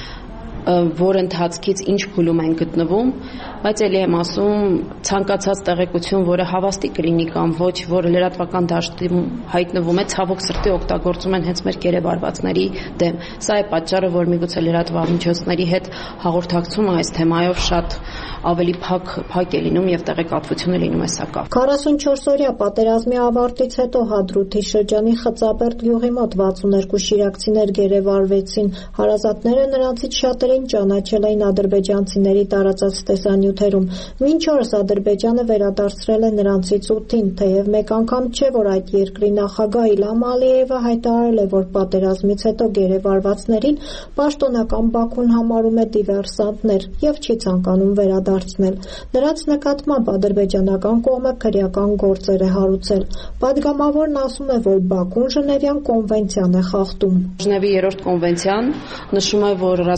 որ ընթացքից ինչ փուլում են գտնվում, բայց ելի եմ ասում, ցանկացած տեղեկություն, որը հավաստի կլինի կամ ոչ, որը լրատվական դաշտում հայտնվում է, ցավոք սրտի օգտագործում են հենց մեր գերեվարվածների դեմ։ Սա է պատճառը, որ միգուցե լրատվամիջոցների հետ հաղորդակցումը այս թեմայով շատ ավելի փակ է լինում եւ տեղեկատվությունը լինում է սակավ։ 44-օրյա պատերազմի ավարտից հետո Հադրութի շրջանի Խծաբերդ գյուղի մոտ 62 շիրակցիներ գերեվարվեցին։ Հարազատները նրանցից շատերին ճանաչել էին ադրբեջանցիների տարածած տեսանյութերում։ Մինչ օրս Ադրբեջանը վերադարձրել է նրանցից 8-ին, թեև մեկ անգամ չէ, որ այդ երկրի նախագահ Իլհամ Ալիևը հայտարարել է, որ պատերազմից հետո գերեվարվածներին պաշտոնական Բաքուն համարում է դիվերսանտներ եւ չի ցանկանում վերադարձնել։ Նրանց նկատմամբ ադրբեջանական կողմը քրեական գործեր է հարուցել։ Պատգամավորն ասում է, որ Բաքուն Ժնևյան կոնվենցիան է խախտում։ Ժնևի 3-րդ կոնվենցիան նշում է, որ ռազմական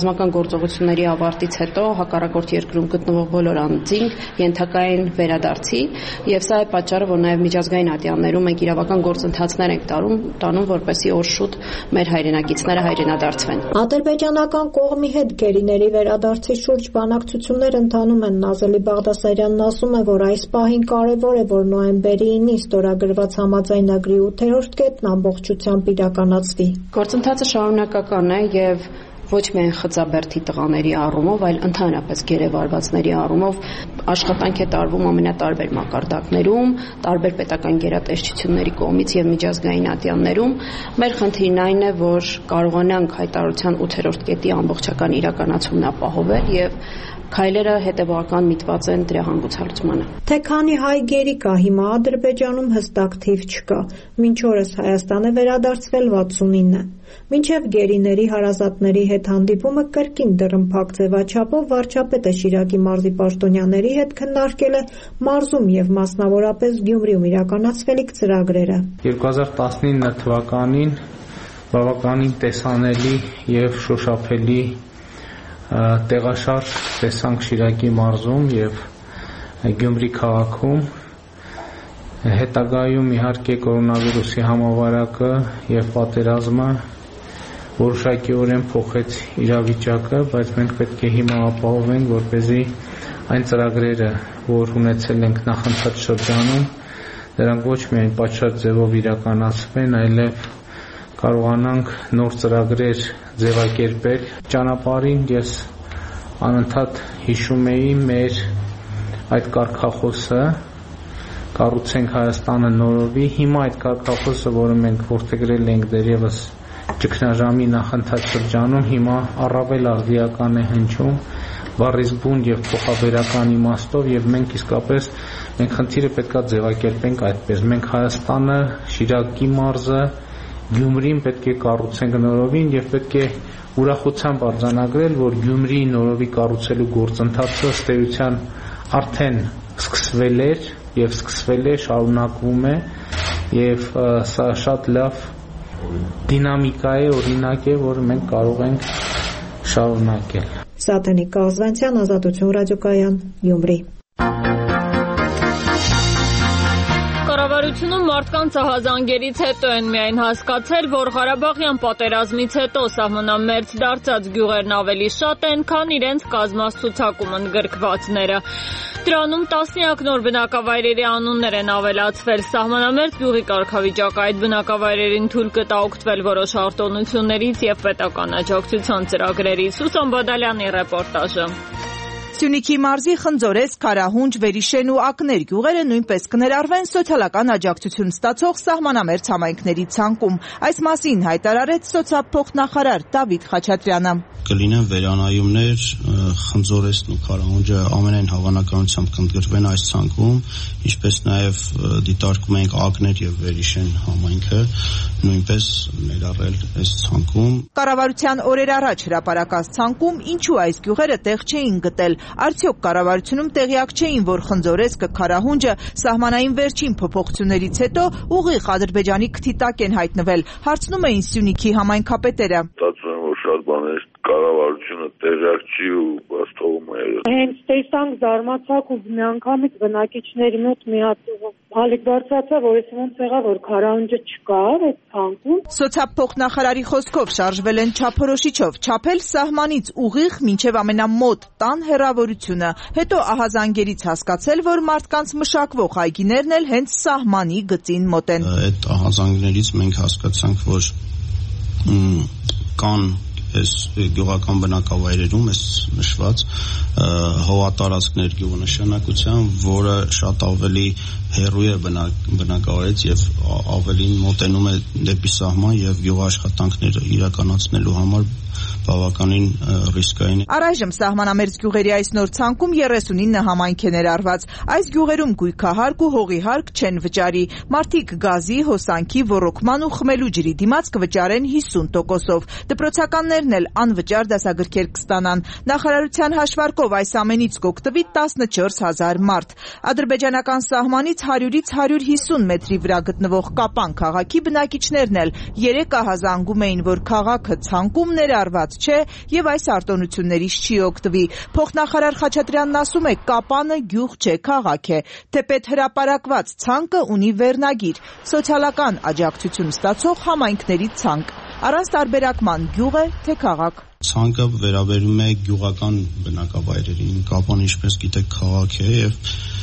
գործողությունների ավարտից հետո հակառակորդ երկրում գտնվող բոլոր անձինք ենթակային վերադարձի, եւ սա է պատճառը, որ նաեւ միջազգային ատյաններում մենք իրավական գործընթացներ ենք տանում, որպեսզի օր շուտ մեր հայրենակիցները հայրենադարձվեն։ Ադրբեջանական կողմի հետ գերիների վերադարձի շուրջ բանակցություններ ընթանում են։ Նազելի Բաղդասարյանն ասում է, որ այս պահին կարևոր է, որ նոյեմբերի 9-ին ստորագրված համաձայնագրի 8-րդ կետն ամբողջությամբ իրականացվի։ Գործընթացը շարունակական է եւ ոչ միայն խծաբերդի տղաների առումով, այլ ընդհանրապես գերեվարվածների առումով աշխատանք է տարվում ամենատարբեր մակարդակներում, տարբեր պետական գերատեսչությունների կողմից եւ միջազգային ատյաններում։ Մեր խնդիրն այն է, որ կարողանանք հայտարարության 8-րդ կետի ամբողջական իրականացումն ապահովել եւ քայլերը հետևողական միտված են դրա հանգուցալուծմանը։ Թե քանի հայ գերի կա հիմա Ադրբեջանում հստակ թիվ չկա։ Մինչ օրս Հայաստան է վերադարձվել 69։ Մինչև գերիների հարազատների հետ հանդիպումը կրկին դռնփակ ձևաչափով վարչապետը Շիրակի մարզի պաշտոնյաների հետ քննարկել է մարզում եւ մասնավորապես Գյումրիում իրականացվելիք ծրագրերը։ 2019 թվականին բավականին տեսանելի եւ շոշափելի տեղաշարժ տեսանք Շիրակի մարզում եւ Գյումրի քաղաքում։ Հետագայում իհարկե կորոնավիրուսի համավարակը եւ պատերազմը որոշակիորեն փոխեց իրավիճակը, բայց մենք պետք է հիմա ապահովենք, որպեսզի այն ծրագրերը, որ ունեցել ենք նախընթաց շրջանում, դրանք ոչ միայն պատշաճ ձևով իրականացվեն, այլև կարողանանք նոր ծրագրեր ձևակերպել։ Ճանապարհին ես անընդհատ հիշում էի մեր այդ կարգախոսը կառուցենք Հայաստանը նորովի։ Հիմա այդ կարգախոսը, որը մենք որդեգրել ենք դեռևս ճգնաժամի նախընթաց շրջանում, հիմա առավել արդիական է հնչում բառից բուն եւ փոխաբերական իմաստով եւ մենք իսկապես մենք խնդիրը պետքա ձևակերպենք այդպես։ Մենք Հայաստանը, Շիրակի մարզը, Գյումրին պետք է կառուցենք նորովին եւ պետք է ուրախությամբ արձանագրել, որ Գյումրիի նորովի կառուցելու գործընթացը ըստ էության արդեն սկսվել էր եւ սկսվել է, շարունակվում է եւ սա շատ լավ դինամիկա է, օրինակ է, որը մենք կարող ենք շարունակել։ Սատենիկ Կազվանցյան, Ազատություն ռադիոկայան, Գյումրի։ Կառավարությունում մարդկանց ահազանգերից հետո են միայն հասկացել, որ Ղարաբաղյան պատերազմից հետո սահմանամերձ դարձած գյուղերն ավելի շատ են, քան իրենց կազմած ցուցակում ընդգրկվածները։ Դրանում տասնյակ նոր բնակավայրերի անուններ են ավելացվել։ Սահմանամերձ գյուղի կարգավիճակը այդ բնակավայրերին թույլ կտա օգտվել որոշ արտոնություններից եւ պետական աջակցության ծրագրերից։ Սուսան Բադալյանի ռեպորտաժը։ Սյունիքի մարզի Խնձորես, Քարահունջ, Վերիշեն ու Ակներ գյուղերը նույնպես կներառվեն սոցիալական աջակցություն ստացող սահմանամերձ համայնքների ցանկում։ Այս մասին հայտարարեց սոցիալփոխնախարար Դավիթ Խաչատրյանը։ Կլինեն վերանայումներ, Խնձորեսն ու Քարահունջը ամենայն հավանականությամբ կընդգրկվեն այս ցանկում, ինչպես նաև դիտարկում ենք Ակներ եւ Վերիշեն համայնքը նույնպես ներառել այս ցանկում։ Կառավարության օրեր առաջ հրապարակած ցանկում ինչու այս գյուղերը տեղ չէին գտել։ Արդյոք կառավարությունում տեղյակ չէին, որ Խնձորեսկը, Քարահունջը սահմանային վերջին փոփոխություններից հետո ուղիղ Ադրբեջանի քթի տակ են հայտնվել։ Հարցնում էին Սյունիքի համայնքապետերը։ Ստացվում է, որ շատ բաներ կառավարությունը տեղյակ չի ու բաց թողում է։ Հենց տեսանք, զարմացանք ու միանգամից բնակիչների մոտ մի հատ հալիկ բարձրացա, որ ես ոնց եղա, որ Քարահունջը չկար այդ ցանկում։ Սոցիալփոխնախարարի խոսքով շարժվել են չափորոշիչով, չափել սահմանից ուղիղ մինչև ամենամոտ տան հեռավորությունը։ Հետո ահազանգերից հասկացել, որ մարդկանց մշակվող այգիներն էլ հենց սահմանի գծին մոտ են։ Այդ ահազանգներից մենք հասկացանք, որ կան այս գյուղական բնակավայրերում այս նշված հողատարածքներ գյուղ նշանակության, որը շատ ավելի հեռու է բնակավայրից եւ ավելին մոտենում է դեպի սահման եւ գյուղաշխատանքները իրականացնելու համար բավականին ռիսկային է։ Առայժմ սահմանամերձ գյուղերի այս նոր ցանկում 39 համայնք է ներառված։ Այս գյուղերում գույքահարկ ու հողի հարկ չեն վճարի։ Մարդիկ գազի, հոսանքի, ոռոգման ու խմելու ջրի դիմաց կվճարեն 50%-ով։ Դպրոցականներն էլ անվճար դասագրքեր կստանան։ Նախարարության հաշվարկով այս ամենից կօգտվի 14000 մարդ։ Ադրբեջանական սահմանից 100-ից 150 մետրի վրա գտնվող Կապան քաղաքի բնակիչներն էլ երեք ահազանգում էին, որ քաղաքը ցանկում ներառված չէ եւ այս արտոնություններից չի օգտվի։ Փոխնախարար Խաչատրյանն ասում է, Կապանը գյուղ չէ, քաղաք է։ Թեպետ հրապարակված ցանկը ունի վերնագիր՝ սոցիալական աջակցություն ստացող համայնքների ցանկ։ Առանց տարբերակման գյուղ է թե քաղաք։ Ցանկը վերաբերում է գյուղական բնակավայրերին, Կապան ինչպես գիտեք քաղաք է եւ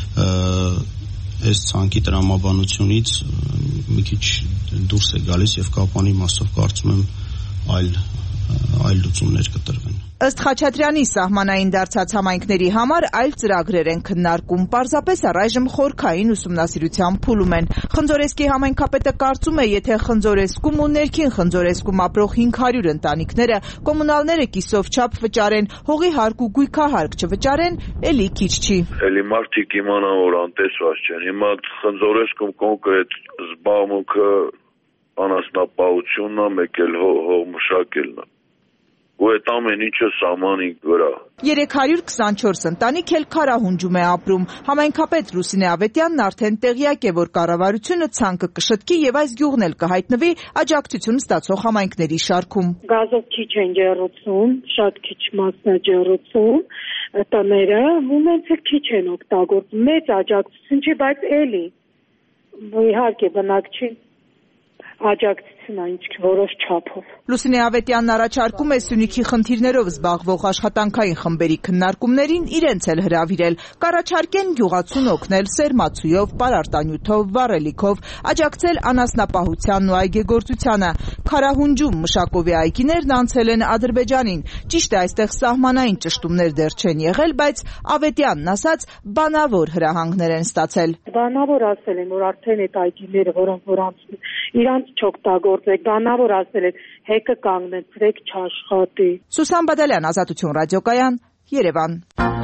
այս ցանկի տրամաբանությունից մի քիչ դուրս է գալիս եւ Կապանի մասով կարծում եմ այլ լուծումներ կտրվեն։ Ըստ Խաչատրյանի, սահմանային դարձած համայնքների համար այլ ծրագրեր են քննարկում, պարզապես առայժմ խորքային ուսումնասիրության փուլում են։ Խնձորեսկի համայնքապետը կարծում է, եթե Խնձորեսկում ու ներքին Խնձորեսկում ապրող 500 ընտանիքները կոմունալները կիսով չափ վճարեն, հողի հարկ ու գույքահարկ չվճարեն, էլի քիչ չի։ Էլի մարդիկ իմանան, որ անտեսված չեն։ Հիմա Խնձորեսկում կոնկրետ զբաղմունքը անասնապահությունն է, մեկ էլ հող մշակելն է։ Ու այդ ամեն ինչը սահմանի վրա։ 324 ընտանիք էլ Քարահունջում է ապրում։ Համայնքապետ Լուսինե Ավետյանն արդեն տեղյակ է, որ կառավարությունը ցանկը կշտկի եւ այս գյուղն էլ կհայտնվի աջակցություն ստացող համայնքների շարքում։ Գազով քիչ են ջեռուցում, շատ քիչ մասն է ջեռուցում, տները ոնց է քիչ են օգտագործում, մեծ աջակցություն չի, բայց էլի իհարկե բնակ չի աջակցություն այնչ որոշ չափով։ Լուսինե Ավետյանն առաջարկում է Սյունիքի խնդիրներով զբաղվող աշխատանքային խմբերի քննարկումներին իրենց էլ հրավիրել, կառաջարկեն գյուղացուն օգնել սերմացույով, պարարտանյութով, վառելիքով, աջակցել անասնապահությանն ու այգեգործությանը։ Քարահունջում մշակովի այգիներն անցել են Ադրբեջանին։ Ճիշտ է, այստեղ սահմանային ճշտումներ դեռ չեն եղել, բայց Ավետյանն ասաց, բանավոր հրահանգներ են ստացել։ Բանավոր ասել են, որ արդեն այդ այգիները, որոնք իրանց չօգտագործեք, բանավոր ասել են, հեկը կանգնեցրեք չաշխատի։ Սուսան Բադալյան, Ազատություն ռադիոկայան, Երևան։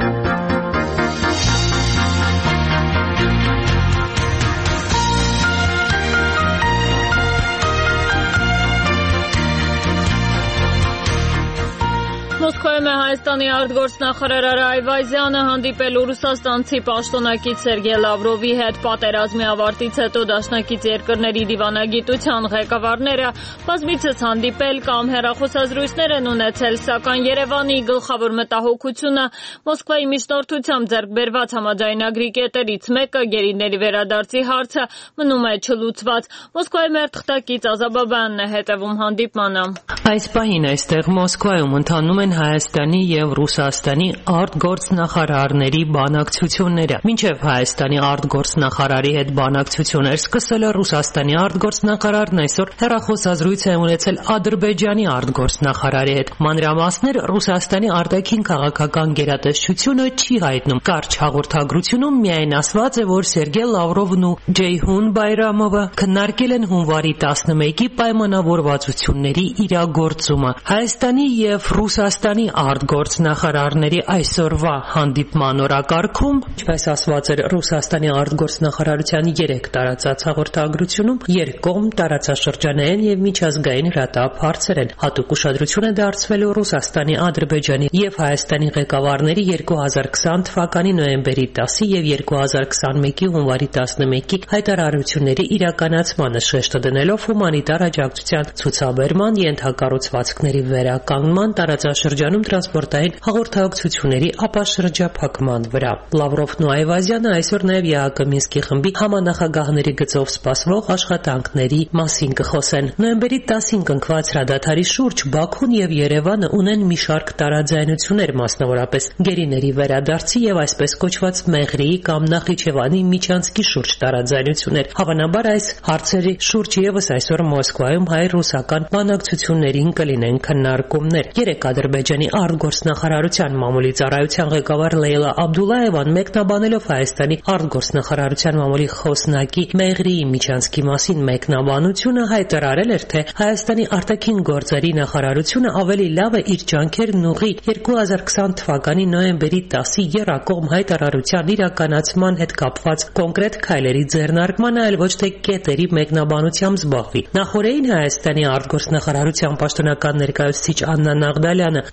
Մոսկվայում է Հայաստանի արտգործնախարար Արա Այվազյանը հանդիպելու ռուսաստանցի պաշտոնակից Սերգեյ Լավրովի հետ։ Պատերազմի ավարտից հետո դաշնակից երկրների դիվանագիտության ղեկավարները բազմիցս հանդիպել կամ հեռախոսազրույցներ են ունեցել, սակայն Երևանի գլխավոր մտահոգությունը Մոսկվայի միջնորդությամբ ձեռք բերված համաձայնագրի կետերից մեկը գերիների վերադարձի հարցը մնում է չլուծված։ Մոսկվայի մեր թղթակից Ազաբաբյանն է հետևում հանդիպմանը։ Այս պահին այստեղ Մոսկվայում ընթանում են Հայաստանի եւ Ռուսաստանի արտգործնախարարների բանակցությունները։ Մինչև Հայաստանի արտգործնախարարի հետ բանակցություններ սկսելը Ռուսաստանի արտգործնախարարն այսօր հեռախոսազրույց է ունեցել Ադրբեջանի արտգործնախարարի հետ։ Մանրամասներ Ռուսաստանի արտաքին քաղաքական գերատեսչությունը չի հայտնում։ Կարճ հաղորդագրությունում միայն ասված է, որ Սերգեյ Լավրովն ու Ջեյհուն Բայրամովը քննարկել են հունվարի 11-ի պայմանավորվածությունների իրագործումը։ Հայաստանի եւ Ռուսաստանի արտգործնախարարների այսօրվա հանդիպման օրակարգում, ինչպես ասված էր Ռուսաստանի արտգործնախարարության 3 տարածած հաղորդագրությունում, երկկողմ տարածաշրջանային եւ միջազգային հրատապ հարցեր են։ Հատուկ ուշադրություն է դարձվելու Ռուսաստանի, Ադրբեջանի եւ Հայաստանի ղեկավարների 2020 թվականի նոյեմբերի 10-ի եւ 2021-ի հունվարի 11-ի հայտարարությունների իրականացմանը, շեշտը դնելով հումանիտար աջակցության ցուցաբերման, ենթակառուցվածքների վերականգնման, տարածաշրջանում տրանսպորտային հաղորդակցությունների ապաշրջափակման վրա։ Լավրովն ու Այվազյանը այսօր նաև ԵԱՀԿ Մինսկի խմբի համանախագահների գծով սպասվող աշխատանքների մասին կխոսեն։ Նոյեմբերի 10-ին կնքված հրադադարի շուրջ Բաքուն եւ Երևանը ունեն մի շարք տարաձայնություններ, մասնավորապես գերիների վերադարձի եւ այսպես կոչված Մեղրիի կամ Նախիջևանի միջանցքի շուրջ տարաձայնություններ։ Հավանաբար այս հարցերի շուրջ եւս այսօր Մոսկվայում հայ-ռուսական բանակցություններին կլինեն քննարկումներ։ Երեք Ադրբեջանի արտգործնախարարության մամուլի ծառայության ղեկավար Լեյլա Աբդուլլաևան մեկնաբանելով Հայաստանի արտգործնախարարության մամուլի խոսնակի Մեղրիի միջանցքի մասին մեկնաբանությունը հայտարարել էր, թե Հայաստանի արտաքին գործերի նախարարությունը ավելի լավ է իր ջանքերն ուղղի 2020 թվականի նոյեմբերի 10-ի եռակողմ հայտարարության իրականացման հետ կապված կոնկրետ քայլերի ձեռնարկմանը, այլ ոչ թե կետերի մեկնաբանությամբ զբաղվի։ Նախորդին Հայաստանի արտգործնախարարության պաշտոնական ներկայացուցիչ Աննա Նաղդալյանը մեկնաբանել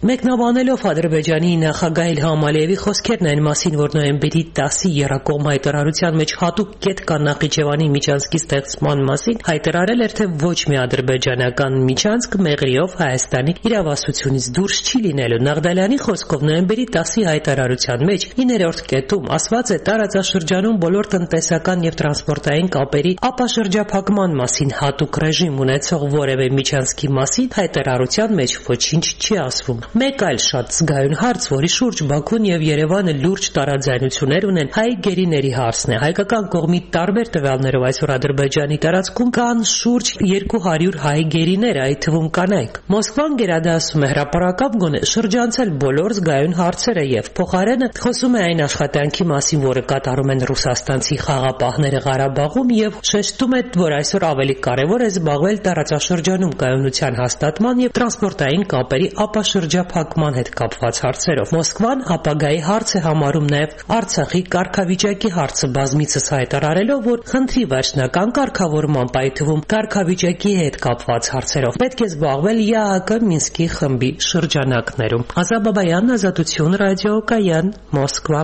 Համանելով Ադրբեջանի նախագահ Իլհամ Ալիևի խոսքերն այն մասին, որ նոյեմբերի 10-ի եռակողմ հայտարարության մեջ հատուկ կետ կա Նախիջևանի միջանցքի ստեղծման մասին, հայտարարել էր, թե ոչ մի ադրբեջանական միջանցք մեղրիով Հայաստանի իրավասությունից դուրս չի լինելու։ Նաղդալյանի խոսքով նոյեմբերի 10-ի հայտարարության մեջ 9-րդ կետում ասված է տարածաշրջանում բոլոր տնտեսական եւ տրանսպորտային կապերի ապաշրջափակման մասին հատուկ ռեժիմ ունեցող որևէ միջանցքի մասին հայտարարության մեջ ոչինչ չի ասվում։ Մեկ այլ շատ զգայուն հարց, որի շուրջ Բաքուն եւ Երևանը լուրջ տարաձայնություններ ունեն, հայ գերիների հարցն է։ Հայկական կողմի տարբեր տվյալներով այսօր Ադրբեջանի տարածքում կան շուրջ 200 հայ գերիներ, այդ թվում կանայք։ Մոսկվան գերադասում է հրապարակավ գոնե շրջանցել բոլոր զգայուն հարցերը եւ փոխարենը խոսում է այն աշխատանքի մասին, որը կատարում են ռուսաստանցի խաղապահները Ղարաբաղում եւ շեշտում է, որ այսօր ավելի կարեւոր է զբաղվել տարածաշրջանում կայունության հաստատման եւ տրանսպորտային կապերի ապաշրջափակման հետ կապված հարցերով։ Մոսկվան ապագայի հարց է համարում նաեւ Արցախի կարգավիճակի հարցը, բազմիցս հայտարարելով, որ խնդրի վերջնական կարգավորման այդ թվում կարգավիճակի հետ կապված հարցերով պետք է զբաղվել ԵԱՀԿ Մինսկի խմբի շրջանակներում։ Ազատ Բաբայան, Ազատություն, Ռադիո Կայան, Մոսկվա։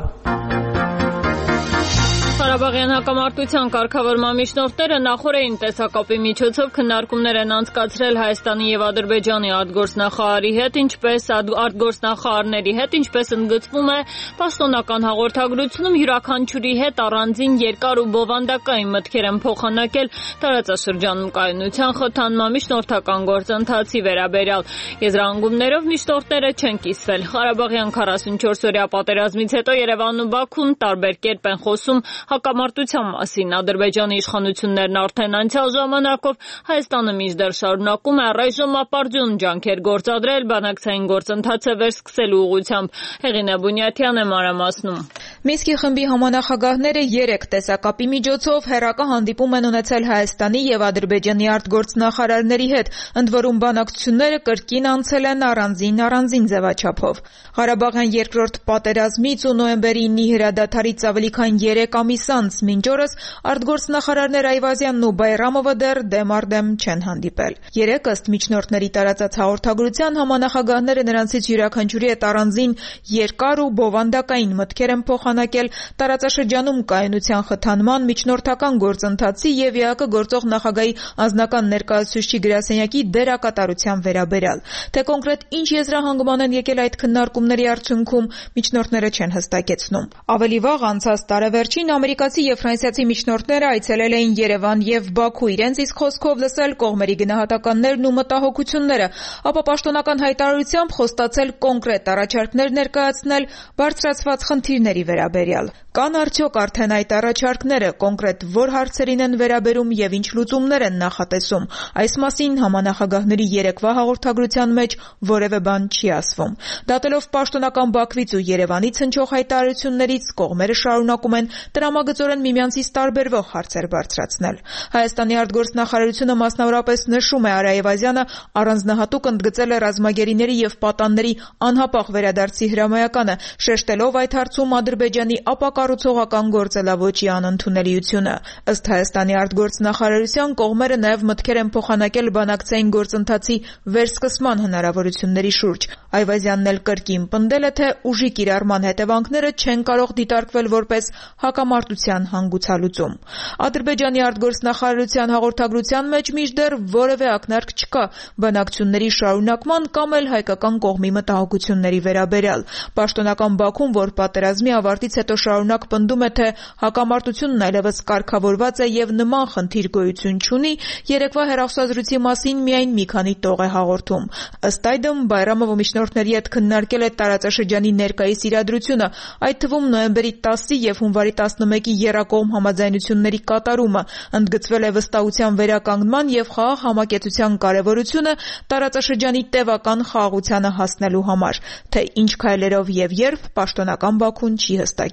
Ղարաբաղյան հակամարտության կարգավորման միջնորդները նախորդային տեսակապի միջոցով քննարկումներ են անցկացրել Հայաստանի եւ Ադրբեջանի արտգործնախարարի հետ, ինչպես արտգործնախարարների հետ, ինչպես ընդգծվում է պաշտոնական հաղորդագրությունում, յուրաքանչյուրի հետ առանձին երկար ու բովանդակային մտքեր են փոխանակել տարածաշրջանում կայունության խթանման միջնորդական գործընթացի վերաբերյալ։ Եզրահանգումներով միջնորդները չեն կիսվել։ Ղարաբաղյան 44-օրյա պատերազմից հետո Երևանն ու Բաքուն տարբեր կերպ են խոսում հակամարտության մասին։ Ադրբեջանի իշխանություններն արդեն անցյալ ժամանակով Հայաստանը մինչդեռ շարունակում է առայժմ ապարդյուն ջանքեր գործադրել բանակցային գործընթացը վերսկսելու ուղղությամբ։ Հեղինե Բունյաթյանը մանրամասնում։ Մինսկի խմբի համանախագահները 3 տեսակապի միջոցով հեռակա հանդիպում են ունեցել Հայաստանի եւ Ադրբեջանի արտգործնախարարների հետ, ընդ որում բանակցությունները կրկին անցել են առանձին ձևաչափով։ Ղարաբաղյան երկրորդ պատերազմից ու նոյեմբերի 9-ի հրադադարից ավելի քան 3 ամիս անց մինչ օրս արտգործնախարարներ Այվազյանն ու Բայրամովը դեռ դեմ առ դեմ չեն հանդիպել։ 3 ըստ միջնորդների տարածած հաղորդագրության համանախագահները նրանցից յուրաքանչյուրի հետ առանձին երկար ու բովանդակային մտքեր են փոխանակել տարածաշրջանում կայունության խթանման միջնորդական գործընթացի եւ ԵԱՀԿ գործող նախագահի անձնական ներկայացուցիչի գրասենյակի դերակատարության վերաբերյալ։ Թե կոնկրետ ինչ եզրահանգման են եկել այդ քննարկումների արդյունքում միջնորդները չեն հստակեցնում։ Ավելի վաղ անցած տարեվերջին ամերիկացի եւ ֆրանսիացի միջնորդները այցելել էին Երևան եւ Բաքու իրենց իսկ խոսքով լսել կողմերի գնահատականներն ու մտահոգությունները, ապա պաշտոնական հայտարարությամբ խոստացել կոնկրետ առաջարկներ ներկայացնել բարձրացված խնդիրների վերաբերյալ։ Կան արդյոք արդեն այդ առաջարկները, կոնկրետ որ հարցերին են վերաբերում եւ ինչ լուծումներ են նախատեսում։ Այս մասին համանախագահների երեկվա հաղորդագրության մեջ որևէ բան չի ասվում։ Դատելով պաշտոնական Բաքվից ու Երևանից հնչող հայտարարություններից կողմերը շարունակում են տրամագծորեն միմյանցից տարբերվող հարցեր բարձրացնել։ Հայաստանի արտգործնախարարությունը մասնավորապես նշում է Արա Այվազյանը առանձնահատուկ ընդգծել է ռազմագերիների եւ պատանների անհապաղ վերադարձի հրամայականը, շեշտելով այդ հարցում Ադրբեջանի ապակառուցողական գործելավոճի անընդունելիությունը։ Ըստ Հայաստանի արտգործնախարարության կողմերը նաեւ մտքեր են փոխանակել բանակցային գործընթացի վերսկսման հնարավորությունների շուրջ։ Այվազյանն էլ կրկին պնդել է, թե ուժի կիրառման հետևանքները չեն կարող դիտարկվել որպես հակամարտության հանգուցալուծում։ Ադրբեջանի արտգործնախարարության հաղորդագրության մեջ մինչդեռ որևէ ակնարկ չկա բանակցությունների շարունակման կամ էլ հայկական կողմի մտահոգությունների վերաբերյալ։ Պաշտոնական Բաքուն, որ պատերազմի ավարտից հետո շարունակ պնդում է, թե հակամարտությունն այլևս կարգավորված է եւ նման խնդիր գոյություն չունի, երեկվա հեռախոսազրույցի մասին միայն մի քանի տող է հաղորդում։ Ըստ այդմ Բայրամովը միջնորդների հետ քննարկել է տարածաշրջանի ներկայիս իրադրությունը, այդ թվում նոյեմբերի 10-ի եւ հունվարի 11-ի եռակողմ համաձայնությունների կատարումը, ընդգծվել է վստահության վերականգնման եւ խաղաղ համակեցության կարեւորությունը տարածաշրջանի տևական խաղաղությանը հասնելու համար, թե ինչ քայլերով եւ երբ պաշտոնական Բաքուն չի հստակեցնում։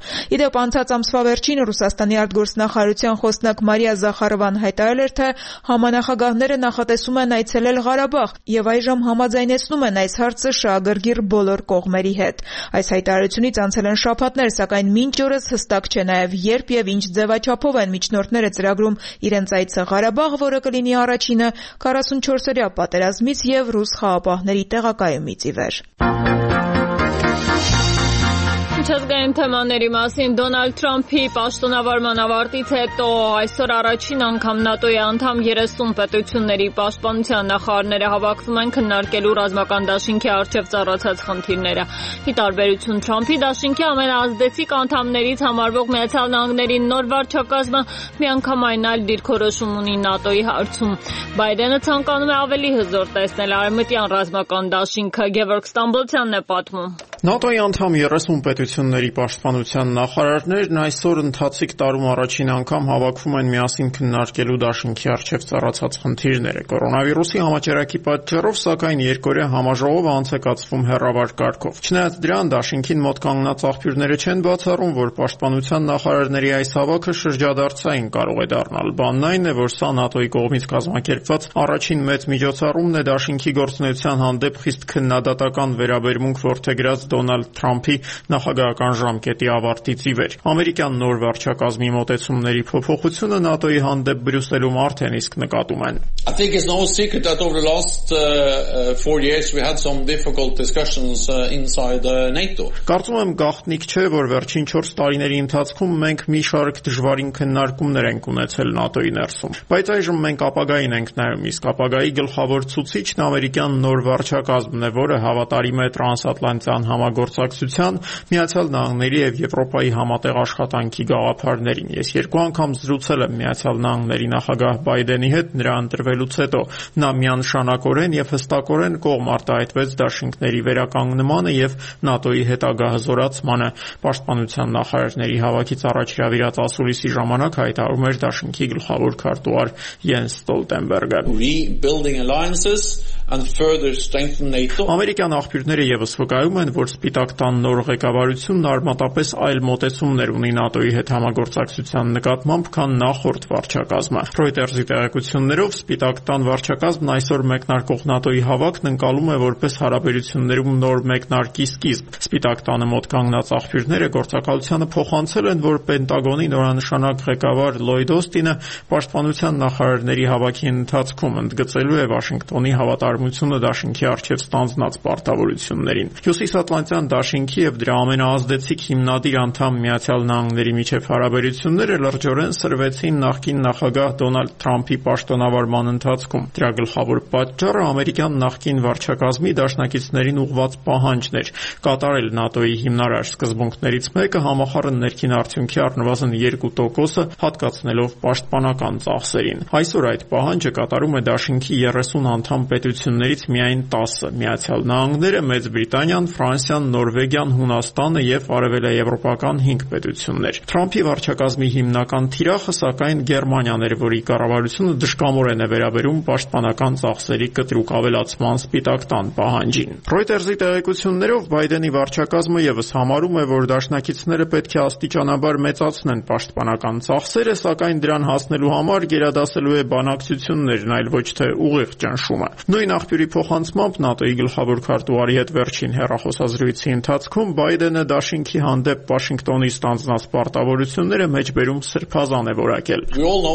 Իդեպ անցած ամսվա վերջին Ռուսաստանի արտգործնախարարության խոսնակ Մարիա Զախարովան հայտարարել էր, թե համանախագահները նախատեսում են այցելել Ղարաբաղ եւ այժմ համաձայնեցնում են այս հարցը շահագրգիռ բոլոր կողմերի հետ։ Այս հայտարարությունից անցել են շաբաթներ, սակայն մինչ օրս հստակ չէ նաեւ երբ եւ ինչ ձևաչափով են միջնորդները ծրագրում իրենց այցը Ղարաբաղ, որը կլինի առաջինը 44-օրյա պատերազմից եւ ռուս խաղապահների տեղակայումից ի վեր։ Միջազգային թեմաների մասին Դոնալդ Թրամփի պաշտոնավարման ավարտից հետո այսօր առաջին անգամ ՆԱՏՕ-ի անդամ 30 պետությունների պաշտպանության նախարարները հավաքվում են քննարկելու ռազմական դաշինքի առջև ծառացած խնդիրները։ Ի տարբերություն Թրամփի, դաշինքի ամենաազդեցիկ անդամներից համարվող Միացյալ Նահանգների նոր վարչակազմը միանգամայն այլ դիրքորոշում ունի ՆԱՏՕ-ի հարցում։ Բայդենը ցանկանում է ավելի հզոր տեսնել արևմտյան ռազմական դաշինքը։ Գևորգ Ստամբոլցյանն է պատմում։ ՆԱՏՕ-ի անդամ 30 պետությունների պաշտպանության նախարարներն այսօր ընթացիկ տարում առաջին անգամ հավաքվում են միասին քննարկելու դաշինքի առջև ծառացած խնդիրները։ Կորոնավիրուսի համաճարակի պատճառով, սակայն երկօրյա համաժողովը անց է կացվում հեռավար կարգով։ Չնայած դրան, դաշինքին մոտ կանգնած աղբյուրները չեն բացառում, որ պաշտպանության նախարարների այս հավաքը շրջադարձային կարող է դառնալ։ Բանն այն է, որ սա ՆԱՏՕ-ի կողմից կազմակերպված առաջին մեծ միջոցառումն է դաշինքի գործունեության հանդեպ խիստ քննադատական վերաբերմունք որդեգրած Դոնալդ Թրամփի նախագահական ժամկետի ավարտից ի վեր։ Ամերիկյան նոր վարչակազմի մոտեցումների փոփոխությունը ՆԱՏՕ-ի հանդեպ Բրյուսելում արդեն իսկ նկատում են։ I think it's no secret that over the last 4 years we had some difficult discussions inside NATO. Կարծում եմ գաղտնիք չէ, որ վերջին 4 տարիների ընթացքում մենք մի շարք դժվարին քննարկումներ ենք ունեցել ՆԱՏՕ-ի ներսում։ Բայց այժմ մենք ապագային ենք նայում, իսկ ապագայի գլխավոր ցուցիչն ամերիկյան նոր վարչակազմն է, որը հավատարիմ է տրանսատլանտյան համագործակցության, Միացյալ Նահանգների եւ Եվրոպայի համատեղ աշխատանքի գաղափարներին։ Ես 2 անգամ զրուցել եմ Միացյալ Նահանգների նախագահ Բայդենի հետ նրա ընտրվելուց հետո։ Նա միանշանակորեն եւ հստակորեն կողմ արտահայտվեց դաշինքների վերականգնմանը եւ ՆԱՏՕ-ի հետագա հզորացմանը։ Պաշտպանության նախարարների հավաքից առաջ հրավիրած ասուլիսի ժամանակ հայտարարում էր դաշինքի գլխավոր քարտուղար Յենս Ստոլտենբերգը։ Ամերիկյան աղբյուրները եւս վկայում են, որ Սպիտակ տան նոր ղեկավարությունն արմատապես այլ մոտեցումներ ունի ՆԱՏՕ-ի հետ համագործակցության նկատմամբ, քան նախորդ վարչակազմը։ Ռոյտերզի տեղեկություններով Սպիտակ տան վարչակազմն այսօր մեկնարկող ՆԱՏՕ-ի հավաքն ընկալում է որպես հարաբերություններում նոր մեկնարկի սկիզբ։ Սպիտակ տանը մոտ կանգնած աղբյուրները գործակալությանը փոխանցել են, որ Պենտագոնի նորանշանակ ղեկավար Լոյդ Օստինը պաշտպանության նախարարների հավաքի ընթացքում ընդգծելու է Վաշինգտոնի հավատարմությունը դաշինքի առջև ստանձնած պարտավորություններին։ Հյուսիսատլանտյան դաշինքի եւ դրա ամենաազդեցիկ հիմնադիր անդամ Միացյալ Նահանգների միջև հարաբերությունները լրջորեն սրվեցին նախկին նախագահ Դոնալդ Թրամփի պաշտոնավարման ընթացքում։ Դրա գլխավոր պատճառը ամերիկյան նախկին վարչակազմի դաշնակիցներին ուղղված պահանջն էր կատարել ՆԱՏՕ-ի հիմնարար սկզբունքներից մեկը համախառն ներքին արդյունքի առնվազն 2%-ը հատկացնելով պաշտպանական ծախսերին։ Այսօր այդ պահանջը կատարում է դաշինքի 30 անդամ պետություններից միայն 10-ը՝ Միացյալ Նահանգները, Մեծ Բրիտանիան, Ֆրանսիան, Նորվեգիան, Հունաստանը եւ արևելաեվրոպական 5 պետություններ։ Թրամփի վարչակազմի հիմնական թիրախը, սակայն, Գերմանիան էր, որի կառավարությունը դժկամորեն է վերաբերում պաշտպանական ծախսերի կտրուկ ավելացման Սպիտակ տան պահանջին։ Ռոյտերզի տեղեկություններով Բայդենի վարչակազմը եւս համարում է, որ դաշնակիցները պետք է աստիճանաբար մեծացնեն պաշտպանական ծախսերը, սակայն դրան հասնելու համար գերադասելու է բանակցություններն, այլ ոչ թե ուղիղ ճնշումը։ Նույն աղբյուրի փոխանցմամբ ՆԱՏՕ-ի գլխավոր քարտուղարի հետ վերջին հեռախոսազրույցի ընթացքում Բայդենը դաշինքի հանդեպ Վաշինգտոնի ստանձնած պարտավորությունները մեջբերում սրբազան է որակել։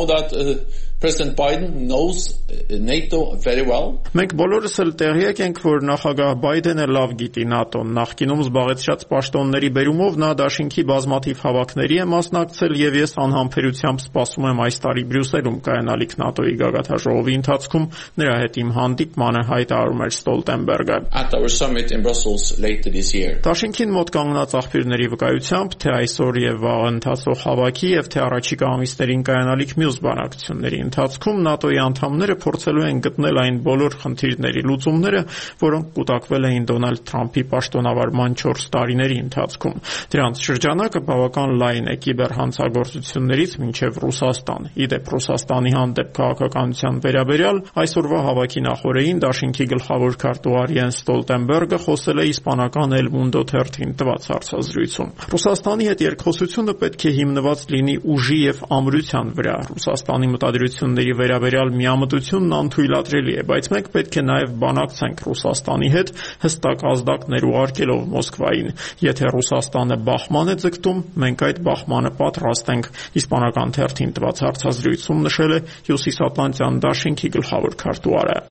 President Biden knows NATO very well. Մենք բոլորս էլ տեղյակ ենք, որ նախագահ Բայդենը լավ գիտի ՆԱՏՕ-ն։ Նախկինում զբաղեցրած պաշտոնների բերումով նա դաշինքի բազմաթիվ հավաքների է մասնակցել եւ ես անհամբերությամբ սպասում եմ այս տարի Բրյուսելում կայանալիք ՆԱՏՕ-ի գագաթնաժողովի ընթացքում նրա հետ իմ հանդիպմանը, հայտարարում էր Ստոլտենբերգը։ At our summit in Brussels later this year. Դաշինքին մոտ կանգնած աղբյուրների վկայությամբ, թե այսօր եւ վաղ ընթացող հավաքի եւ թե առաջիկա ամիսներին կայանալիք մյուս բանակցությունների ընթացքում ՆԱՏՕ-ի անդամները փորձելու են գտնել այն բոլոր խնդիրների լուծումները, որոնք կուտակվել էին Դոնալդ Թրամփի պաշտոնավարման 4 տարիների ընթացքում։ Դրանց շրջանակը բավական լայն է՝ կիբերհանցագործություններից մինչև Ռուսաստան։ Իդեպ Ռուսաստանի հանդեպ քաղաքականության վերաբերյալ այսօրվա հավաքի նախօրեին Դաշինքի գլխավոր քարտուղար Յենս Ստոլտենբերգը խոսել է իսպանական El Mundo թերթին տված հարցազրույցում։ Ռուսաստանի հետ երկխոսությունը պետք է հիմնված լինի ուժի եւ ամրության վրա։ Ռուսաստանի մտադրությունների վերաբերյալ միամտությունն անթույլատրելի է, բայց մենք պետք է նաեւ բանակցենք Ռուսաստանի հետ հստակ ազդակներ ուղարկելով Մոսկվային։ Եթե Ռուսաստանը բախման է ձգտում, մենք այդ բախմանը պատրաստ ենք, իսպանական թերթին տված հարցազրույցում նշել է Հյուսիսատլանտյան Դաշինքի գլխավոր քարտուղարը։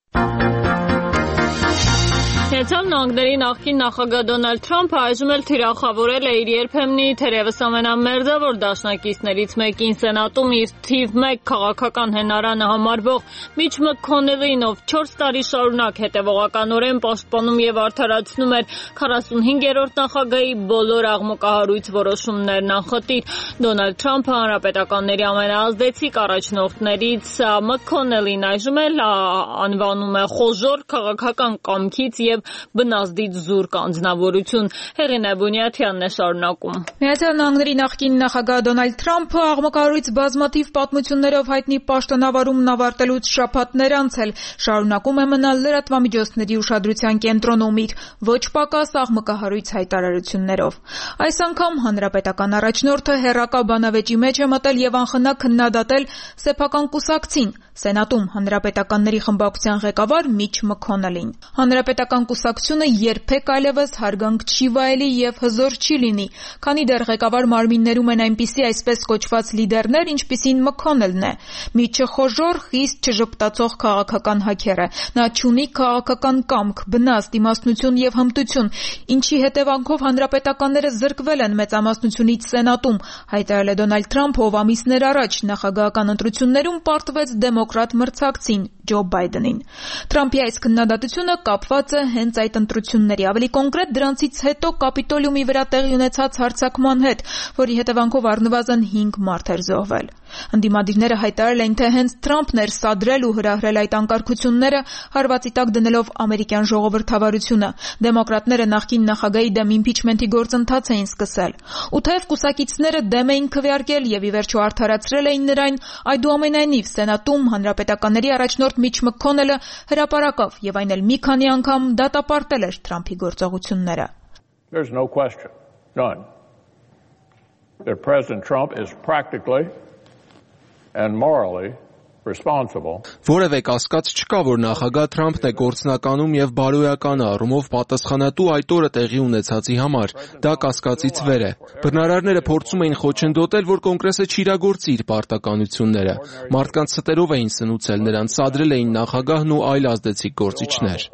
Միացյալ Նահանգների նախկին նախագահ Դոնալդ Թրամփը այժմ էլ թիրախավորել է իր երբեմնի թերևս ամենամերձավոր դաշնակիցներից մեկին Սենատում իր թիվ 1 քաղաքական հենարանը համարվող Միչ Մաքքոնելին, ով 4 տարի շարունակ հետևողականորեն պաշտպանում եւ արդարացնում էր 45-րդ նախագահի բոլոր աղմկահարույց որոշումներն անխտիր։ Դոնալդ Թրամփը հանրապետականների ամենաազդեցիկ առաջնորդներից Մաքքոնելին այժմ էլ անվանում է խոժոր քաղաքական կամքից եւ բնազդից զուրկ անձնավորություն։ Հեղինե Բունյաթյանն է շարունակում։ Միացյալ Նահանգների նախկին նախագահ Դոնալդ Թրամփը աղմկահարույց բազմաթիվ պատմություններով հայտնի պաշտոնավարումն ավարտելուց շաբաթներ անց էլ շարունակում է մնալ լրատվամիջոցների ուշադրության կենտրոնում իր ոչ պակաս աղմկահարույց հայտարարություններով։ Այս անգամ հանրապետական առաջնորդը հերրակա բանավեճի մեջ է մտել եւ անխնա քննադատել սեփական կուսակցին Սենատում հանրապետականների խմբակցության ղեկավար Միչ Մաքքոնելին։ Հանրապետական կուսակցությունը երբեք այլևս հարգանք չի վայելի եւ հզոր չի լինի, քանի դեռ ղեկավար մարմիններում են այնպիսի այսպես կոչված լիդերներ, ինչպիսին Մաքքոնելն է։ Միչը խոժոր, խիստ չժպտացող քաղաքական հաքեր է։ Նա չունի քաղաքական կամք, բնազդ, իմաստնություն եւ հմտություն, ինչի հետևանքով հանրապետականները զրկվել են մեծամասնությունից Սենատում, հայտարարել է Դոնալդ Թրամփը, ով ամիսներ առաջ նախագահական ընտրություններում պարտվեց դեմոկրատ մրցակցին Ջո Բայդենին։ Թրամփի այս քննադատությունը կապված է հենց այդ ընտրությունների, ավելի կոնկրետ դրանցից հետո Կապիտոլիումի վրա տեղի ունեցած հարձակման հետ, որի հետևանքով առնվազն 5 մարդ էր զոհվել։ Ընդդիմադիրները հայտարարել էին, թե հենց Թրամփն էր սադրել ու հրահրել այդ անկարգությունները, հարվածի տակ դնելով ամերիկյան ժողովրդավարությունը։ Դեմոկրատները նախկին նախագահի դեմ իմպիչմենթի գործընթաց էին սկսել։ Ու թեև կուսակիցները դեմ էին քվեարկել եւ ի վերջո արդարացրել էին նրան, այդուամենայնիվ Սենատում հանրապետականների առաջնորդ Միչ Մաքքոնելը հրապարակավ եւ այն էլ մի քանի անգամ դատապարտել էր Թրամփի գործողությունները։ There's no question, none, that President Trump is practically and morally responsible. Որևէ կասկած չկա, որ նախագահ Թրամփն է գործնականում եւ բարոյական առումով պատասխանատու այդ օրը տեղի ունեցածի համար։ Դա կասկածից վեր է։ Բռնարարները փորձում էին խոչընդոտել, որ կոնգրեսը չիրագործի իր պարտականությունները։ Մարդկանց ստերով էին սնուցել նրան, սադրել էին նախագահն ու այլ ազդեցիկ գործիչներ։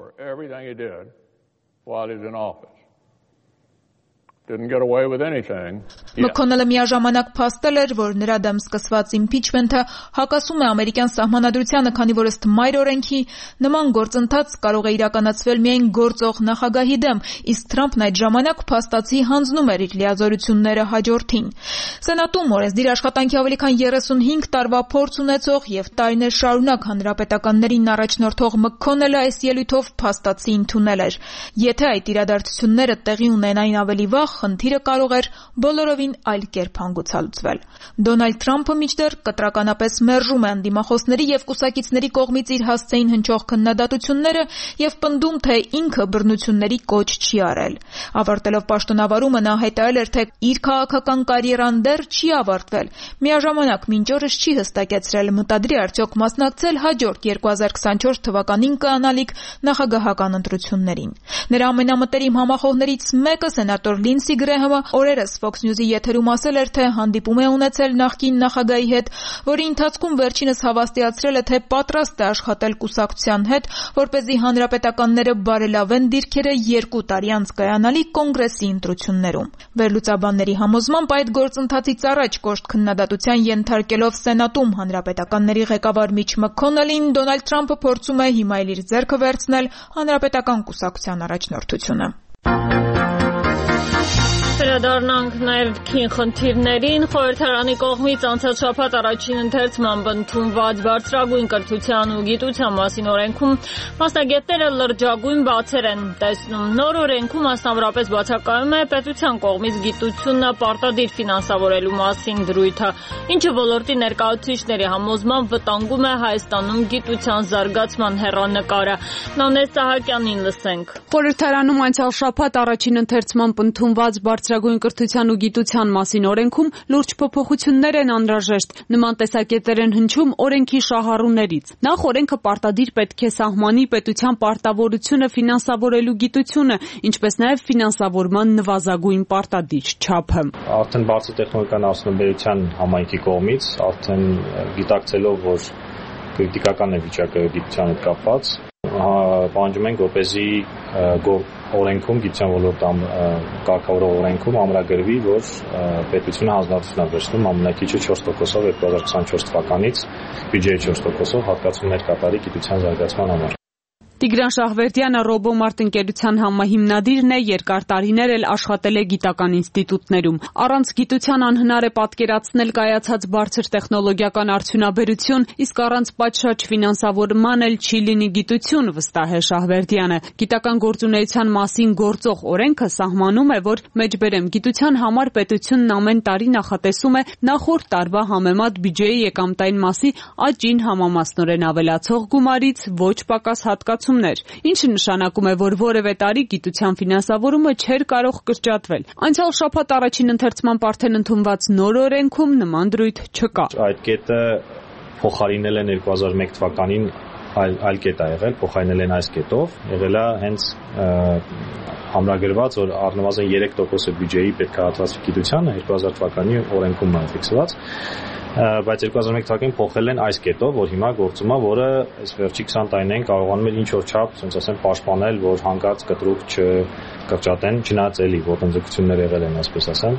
Մաքքոնելը միաժամանակ փաստել էր, որ նրա դեմ սկսված իմպիչմենթը հակասում է ամերիկյան սահմանադրությանը, քանի որ ըստ Մայր օրենքի նման գործընթաց կարող է իրականացվել միայն գործող նախագահի դեմ, իսկ Թրամփն այդ ժամանակ փաստացի հանձնում էր իր լիազորությունները հաջորդին։ Սենատում օրենսդիր աշխատանքի ավելի քան 35 տարվա փորձ ունեցող եւ տարիներ շարունակ հանրապետականներին առաջնորդող Մաքքոնելը այս ելույթով փաստացի ընդունել էր։ Եթե այդ իրադարձությունները տեղի ունենային ավելի վաղ, խնդիրը կարող էր բոլորովին այլ կերպ հանգուցալուծվել։ Դոնալդ Թրամփը մինչդեռ կտրականապես մերժում է ընդդիմախոսների եւ կուսակիցների կողմից իր հասցեին հնչող քննադատությունները եւ պնդում, թե ինքը բռնությունների կոչ չի արել։ Ավարտելով պաշտոնավարումը նա հայտարարել էր, թե իր քաղաքական կարիերան դեռ չի ավարտվել։ Միաժամանակ մինչ օրս չի հստակեցրել մտադրի արդյոք մասնակցել հաջորդ 2024 թվականին կանալիք նախագահական ընտրություններին։ Նրա ամենամտերիմ համախոհներից մեկը սենատոր Լինսի Գրեհամը օրերս Fox News-ի եթերում ասել էր, թե հանդիպում է ունեցել նախկին նախագահի հետ, որի ընթացքում վերջինս հավաստիացրել է, թե պատրաստ է աշխատել կուսակցության հետ, որպեսզի հանրապետականները բարելավեն դիրքերը 2 տարի անց կայանալիք կոնգրեսի ընտրություններում։ Վերլուծաբանների համոզմամբ այդ գործընթացից առաջ կոշտ քննադատության ենթարկելով Սենատում հանրապետականների ղեկավար Միչ Մաքքոնելին, Դոնալդ Թրամփը փորձում է հիմա իր ձեռքը վերցնել հանրապետական կուսակցության առաջնորդությունը։ Վերադառնանք ներքին խնդիրներին։ Խորհրդարանի կողմից անցած շաբաթ առաջին ընթերցմամբ ընդունված բարձրագույն կրթության ու գիտության մասին օրենքում մասնագետները լրջագույն բացեր են տեսնում։ Նոր օրենքում մասնավորապես բացակայում է պետության կողմից գիտությունը պարտադիր ֆինանսավորելու մասին դրույթը, ինչը ոլորտի ներկայացուցիչների համոզմամբ վտանգում է Հայաստանում գիտության զարգացման հեռանկարը։ Նանե Սահակյանին լսենք։ Խորհրդարանում անցյալ շաբաթ առաջին ընթերցմամբ ընդունված բարձրագույն կրթության ու գիտության մասին օրենքում լուրջ փոփոխություններ են անհրաժեշտ։ Նման տեսակետեր են հնչում օրենքի շահառուներից։ Նախ օրենքը պարտադիր պետք է սահմանի պետության պարտավորությունը ֆինանսավորելու գիտությունը, ինչպես նաև ֆինանսավորման նվազագույն պարտադիր չափը։ Արդեն բարձր տեխնոլոգիական արդյունաբերության համայնքի կողմից արդեն գիտակցելով, որ կրիտիկական է վիճակը գիտության հետ կապված, պահանջում ենք, որպեսզի օրենքում գիտության ոլորտի կարգավորող օրենքում ամրագրվի, որ պետությունը հանձնարարություն է վերցնում ամենակիչը 4%-ով 2024 թվականից բյուջեի 4%-ով հատկացումներ կատարի գիտության զարգացման համար։ Տիգրան Շահվերդյանը ռոբոմարտ ընկերության համահիմնադիրն է, երկար տարիներ էլ աշխատել է գիտական ինստիտուտներում։ Առանց գիտության անհնար է պատկերացնել կայացած բարձր տեխնոլոգիական արդյունաբերություն, իսկ առանց պատշաճ ֆինանսավորման էլ չի լինի գիտություն, վստահ է Շահվերդյանը։ Գիտական գործունեության մասին գործող օրենքը սահմանում է, որ մեջբերեմ գիտության համար պետությունն ամեն տարի նախատեսում է նախորդ տարվա համեմատ բյուջեի եկամտային մասի աճին համամասնորեն ավելացող գումարից ոչ պակաս հատկացում, ինչը նշանակում է, որ որևէ տարի գիտության ֆինանսավորումը չէր կարող կրճատվել։ Անցյալ շաբաթ առաջին ընթերցման արդեն ընդունված նոր օրենքում նման դրույթ չկա։ Այդ կետը փոխարինել են 2001 թվականին այլ կետ է եղել, փոխարինել են այս կետով, եղել է հենց ամրագրված, որ առնվազն 3% բյուջեի պետք է հատվածվի գիտությանը 2000 թվականի օրենքում է ֆիքսված, բայց 2001 թվականին փոխել են այս կետով, որ հիմա գործում է, որը այս վերջի 20 տարիներին կարողանում է ինչ որ չափ, ասենք ասեմ, պաշտպանել, որ հանկարծ կտրուկ չկրճատեն, չնայած էլի ոտնձգություններ եղել են, ասպես ասեմ,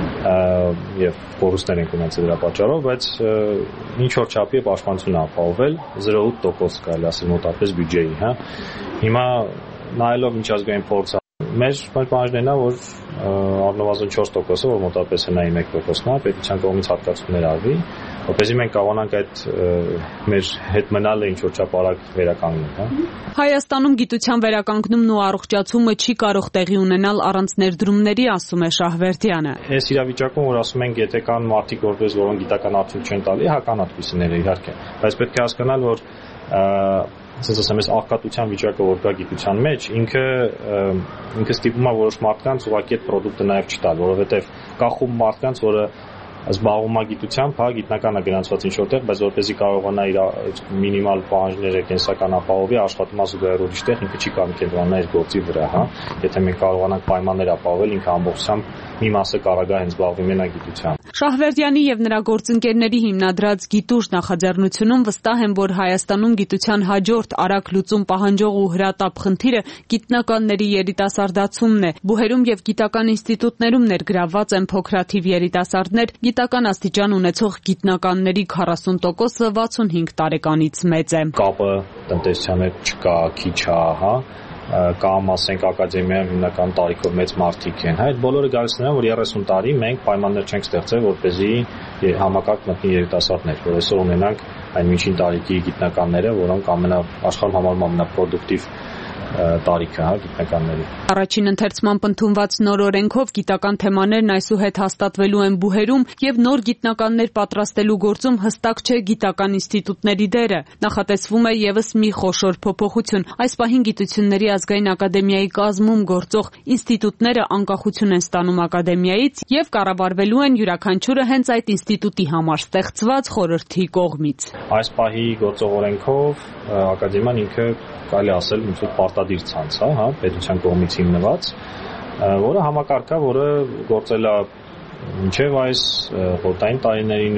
եւ կորուստներ են ունեցել դրա պատճառով, բայց ինչ որ չափի պաշտպանություն է ապահովել 0.8% կարելի ասել մոտավորապես բյուջեի, հա։ Հիմա նայելով միջազգային փորձը մեր պահանջներն է, որ առնվազն 4%-ը, որ մոտավորապես հնայի 1%-ն է, պետության կողմից հատկացումներ արվի, որպեսզի մենք կարողանանք այդ մեր հետ մնալը ինչ-որ չափ արագ վերականգնել, հա։ Հայաստանում գիտության վերականգնումն ու առողջացումը չի կարող տեղի ունենալ առանց ներդրումների, ասում է Շահվերդյանը։ Այս իրավիճակում, որ ասում ենք, եթե կան մարդիկ, որոնք գիտական արդյունք չեն տալի, հական այդպիսիները իհարկե, բայց պետք է հասկանալ, որ ասես ասեմ, այս աղքատության վիճակը, որ կա գիտության մեջ, ինքը ստիպում է որոշ մարդկանց ուղղակի այդ պրոդուկտը նաև չտալ, որովհետև կա խումբ մարդկանց, որը զբաղվում է գիտությամբ, հա, գիտնականը գրանցված ինչ որտեղ, բայց որպեսզի կարողանա իր մինիմալ պահանջները կենսական ապահովի, աշխատում է զուգահեռ ուրիշտեղ, ինքը չի կարող կենտրոնանալ իր գործի վրա, հա։ Եթե մենք կարողանանք պայմաններ ապահովել, ինքը ամբողջությամբ մի մասը կարող է հենց զբաղվի մենակ գիտությամբ։ Շահվերդյանի եւ նրա գործընկերների հիմնադրած Գիտուժ նախաձեռնությունում վստահ են, որ Հայաստանում գիտության հաջորդ արագ լուծում պահանջող ու հրատապ խնդիրը գիտնականների երիտասարդացումն է։ Բուհերում եւ գիտական ինստիտուտներում ներգրավված են փոքրաթիվ երիտասարդներ, գիտական աստիճան ունեցող գիտնականների 40%-ը 65 տարեկանից մեծ է։ Կապը տնտեսության հետ չկա, քիչ է, հա, կամ ասենք ակադեմիայում հիմնական տարիքով մեծ մարդիկ են, հա, այդ բոլորը գալիս նրան, որ 30 տարի մենք պայմաններ չենք ստեղծել, որպեսզի համակարգ մտնի երիտասարդներ, որ այսօր ունենանք այն միջին տարիքի գիտնականները, որոնք աշխարհում համարվում ամենապրոդուկտիվ տարիքը, հա, գիտնականների։ Առաջին ընթերցմամբ ընդունված նոր օրենքով գիտական թեմաներն այսուհետ հաստատվելու են բուհերում եւ նոր գիտնականներ պատրաստելու գործում հստակ չէ գիտական ինստիտուտների դերը։ Նախատեսվում է եւս մի խոշոր փոփոխություն։ Այս պահին Գիտությունների ազգային ակադեմիայի կազմում գործող ինստիտուտները անկախություն են ստանում ակադեմիայից եւ կառավարվելու են յուրաքանչյուրը հենց այդ ինստիտուտի համար ստեղծված խորհրդի կողմից։ Այս պահի գործող օրենքով ակադեմիան ինքը կարելի ասել ինչ որ պարտադիր ցանց է, հա, պետության կողմից հիմնված, որը համակարգ է, որը գործել է մինչև այս խորհրդային տարիներին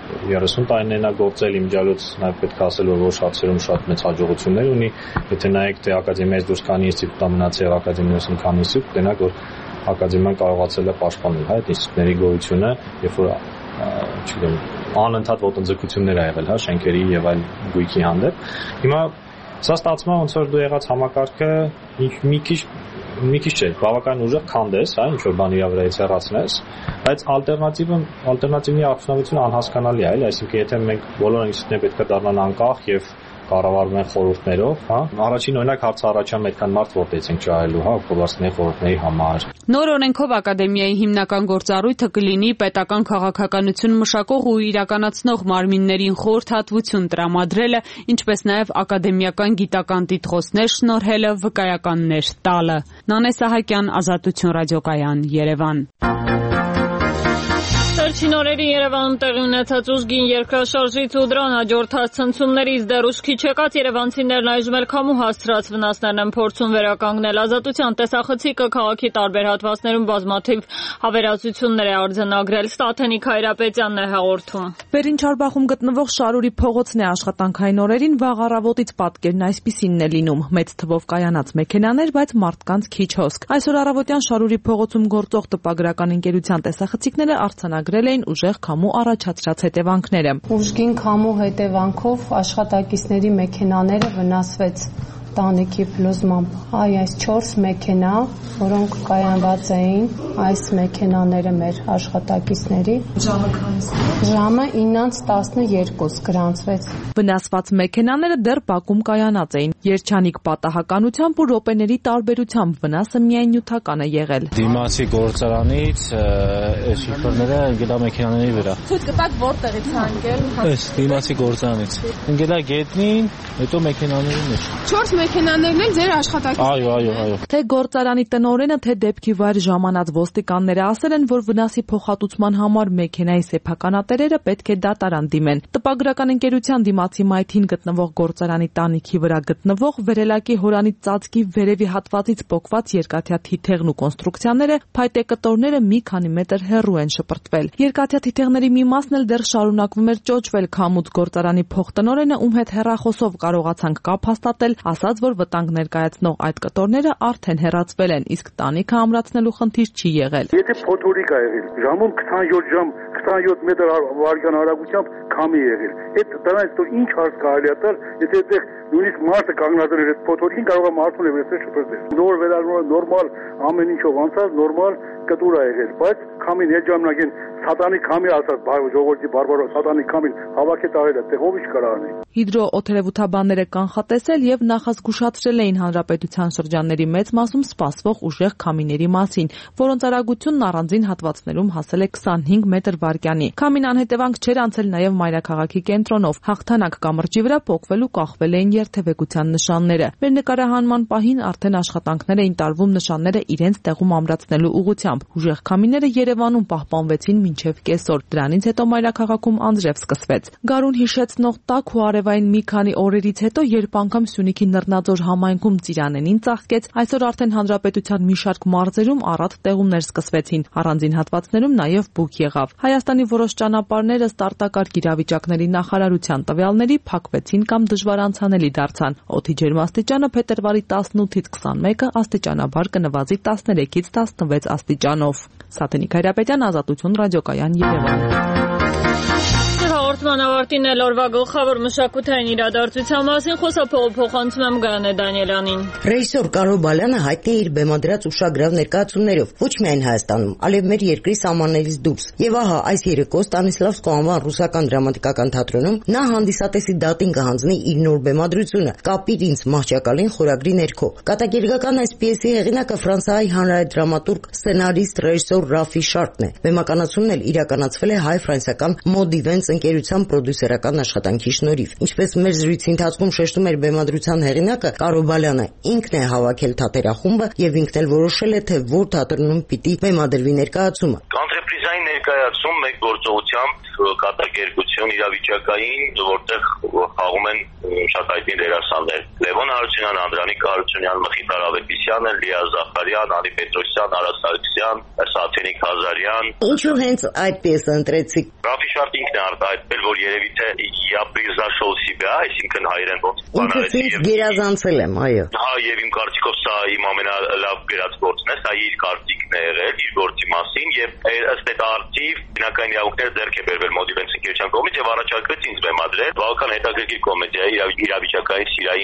30 տարիներն է գործել, իմջալոց նաև պետք է ասել, որ ոչ հարցերում շատ մեծ հաջողություններ ունի, եթե նայեք թե ակադեմիայից դուրս քանի ինստիտուտ է մնացել, ակադեմիայից մի քանի ինստիտուտ, կտենաք, որ ակադեմիան կարողացել է պաշտպանել, հա, այդ ինստիտուտների գոյությունը, երբ որ չգիտեմ, անընդհատ ոտնձգություններ ա եղել, հա, շենքերի եւ այլ գույքի հանդեպ։ Հիմա սա ստացվում է ոնց որ դու եղած համակարգը մի քիչ մի քիչ չէ, բավական ուժեղ քանդես, հա, ինչ որ բանի վրայից հեռացնես, բայց ալտերնատիվի արդյունավետությունը անհասկանալի է, այլ, այսինքն եթե մենք բոլոր ինստիտուտները պետք է դառնան անկախ եւ կառավարվում են խորհուրդներով, հա, առաջին օրինակ հարցը առաջանում այդքան մարդ որտեղից ենք ճահելու, հա, օգտագործների խորհուրդների համար։ Նոր օրենքով ակադեմիայի հիմնական գործառույթը կլինի պետական քաղաքականություն մշակող ու իրականացնող մարմիններին խորհրդատվություն տրամադրելը, ինչպես նաև ակադեմիական գիտական տիտղոսներ շնորհելը, վկայականներ տալը։ Նանե Սահակյան, Ազատություն ռադիոկայան, Երևան։ Վերջին օրերին Երևանում տեղի ունեցած ուժգին երկրաշարժից ու դրան հաջորդած ցնցումներից դեռ ուշքի չեկած երևանցիներն այժմ էլ քամու հասցրած վնասներն են փորձում վերականգնել։ Ազատության տեսախցիկը քաղաքի տարբեր հատվածներում բազմաթիվ հավերածություններ է արձանագրել։ Ստաթենիկ Հայրապետյանն է հաղորդում։ Վերին Չարբախում գտնվող Շարուրի փողոցն է աշխատանքային օրերին վաղ առավոտից պատկերն այսպիսինն է լինում։ Մեծ թվով կայանած մեքենաներ, բայց մարդկանց քիչ հոսք։ Այսօր առավոտյան Շարուրի փողոցում գործող տպագրական ընկերության տեսախցիկները արձանագրել էին ուժեղ քամու առաջացրած հետևանքները։ Ուժգին քամու հետևանքով աշխատակիցների մեքենաները վնասվեց տանիքի փլուզմամբ։ Այս 4 մեքենա, որոնք կայանված էին, այս մեքենաները մեր աշխատակիցների ժամը 9:12 գրանցվեց։ Վնասված մեքենաները դեռ բակում կայանած էին։ Երջանիկ պատահականությամբ ու րոպեների տարբերությամբ վնասը միայն նյութական է եղել։ Դիմացի գործարանից այս շիֆերները ընկել է մեքենաների վրա։ Ցույց կտաք որտեղից է ընկել։ Այս դիմացի գործարանից։ Ընկել է գետնին, հետո մեքենաների մեջ։ 4 մեքենաներն են ձեր աշխատակիցները։ Այո։ Թե գործարանի տնօրենը, թե դեպքի վայր ժամանած ոստիկանները ասել են, որ վնասի փոխհատուցման համար մեքենայի սեփականատերերը պետք է դատարան դիմեն։ Տպագրական ընկերության դիմացի մայթին գտնվող գործարանի տանիքի վրա գտնվող վերելակի հորանից ծածկի վերևի հատվածից պոկված երկաթյա թիթեղն ու կոնստրուկցիաները, փայտե կտորները մի քանի մետր հեռու են շպրտվել։ Երկաթյա թիթեղների մի մասն էլ դեռ շարունակվում էր ճոճվել քամուց։ Գործարանի փոխտնօրենը, ում հետ հեռախոսով կարողացանք կապ հաստատել, ասաց, որ վտանգ ներկայացնող այդ կտորները արդեն հեռացվել են, իսկ տանիքը ամրացնելու խնդիր չի եղել։ Եթե փոթորիկ է եղել, ժամում 27 ժամ, 27 մետր վարկյան արագությամբ քամի եղել։ Այդ դրանից հետո ինչ հարց կարելի է տալ, եթե այդտեղ նույնիսկ մարդը կանգնած էր այդ փոթորիկին, կարող է մարդուն էլ այստեղ շփրտել։ Նոր վերանորմալ նորմալ ամեն ինչով անցած նորմալ կտուր է եղել, բայց քամին հետ ժամանակին սատանի քամի ասած ժողովրդի բարբարոս սատանի քամին հավաքի տարել է, տեղով ինչ կարող է։ Հիդրոօթերևութաբանները կանխատեսել եւ նախազգուշացրել էին հանրապետության շրջանների մեծ մասում սպասվող ուժեղ քամիների մասին, որոնց արագությունն առանձին հատվածներում հասել է 25 մետր վարկյանի։ Քամին անհետևանք չէր անցել նաեւ մայրաքաղաքի կենտրոնով։ Հաղթանակ կամրջի վրա պոկվել ու կախվել էին երթևեկության նշանները։ Մեր նկարահանման պահին արդեն աշխատանքներ էին տարվում նշանները իրենց տեղում ամրացնելու ուղղությամբ։ Ուժեղ քամիները Երևանում պահպանվեցին մինչև կեսօր։ Դրանից հետո մայրաքաղաքում անձրև սկսվեց։ Գարուն հիշեցնող տաք ու արևային մի քանի օրերից հետո, երբ անգամ Սյունիքի Նռնաձոր համայնքում ծիրանենին ծաղկեց, այսօր արդեն հանրապետության մի շարք մարզերում առատ տեղումներ սկսվեցին։ Առանձին հատվածներում նաև բուք եղավ։ Հայաստանի որոշ ճանապարհներ ըստ արտակարգ իրավիճակների նախարարության տվյալների փակվեցին կամ դժվար անցանելի դարձան։ Օդի ջերմաստիճանը փետրվարի 18-ից 21-ը աստիճանաբար կնվազի 13-ից 16 աստիճանով։ Ստաթենիկ Հայրապետյան, Ազատություն ռադիոկայան, Երևան։ Հաղորդման ավարտին էլ օրվա գլխավոր մշակութային իրադարձության մասին խոսափողը փոխանցում եմ Գայանե Դանիելյանին։ Ռեժիսոր Կարո Բալյանը հայտնի է իր բեմադրած ուշագրավ ներկայացումներով, ոչ միայն Հայաստանում, այլև մեր երկրի սահմաններից դուրս։ Եվ ահա այս երեկո Ստանիսլավսկո անվան ռուսական դրամատիկական թատրոնում նա հանդիսատեսի դատին կհանձնի իր նոր բեմադրությունը «Կապիր ինձ մահճակալին» խորագրի ներքո։ Կատակերգական այս պիեսի հեղինակը Ֆրանսիայի հանրային դրամատուրգ, սցենարիստ, ռեժիսոր Ռաֆի Շարկն է։ Բեմականացումն էլ իրականացվել է հայ-ֆրանսիական Մոդիվենս ընկերության պրոդյուսերական աշխատանքի շնորհիվ։ Ինչպես մեր զրույցի ընթացքում շեշտում էր բեմադրության հեղինակը Կարո Բալյանը, ինքն է հավաքել թատերախումբը եւ ինքն էլ որոշել է, թե որ թատրոնում պիտի բեմադրվի ներկայացումը։ Անտրեպրիզային ներկայացում մեկ գործողությամբ կատակերգություն իրավիճակային, որտեղ խաղում են շատ հայտնի դերասաններ։ Լևոն Հարությունյան, Անդրանիկ Հարությունյան, Մխիթար Ավետիսյանը, Լիա Զախարյան, Անի Պետրոսյան, Արա Սարգսյան, Սաթենիկ Ղազարյան։ Ինչու հենց այդ պիեսը ընտրեցիք։ Ռաֆի Շարտ ինքն է արտահայտվել, որ երևի թե «Я превзошел себя», այսինքն հայերեն ոնց բանալի։ Ինքս գերազանցել եմ, այո։ Հա, եւ իմ կարծիքով սա իմ ամենալավ գրած գործն է, սա իր կարծիքն է եղել իր գործի մասին եւ ըստ այդ արդիվ բնական իրավունքները ձեռք է բերվել Մոդիվենս ընկերության կողմից եւ առաջարկվեց ինձ բեմադրել։ Բավական հետաքրքիր կոմեդիա է, իրավիճակային, սիրային, որը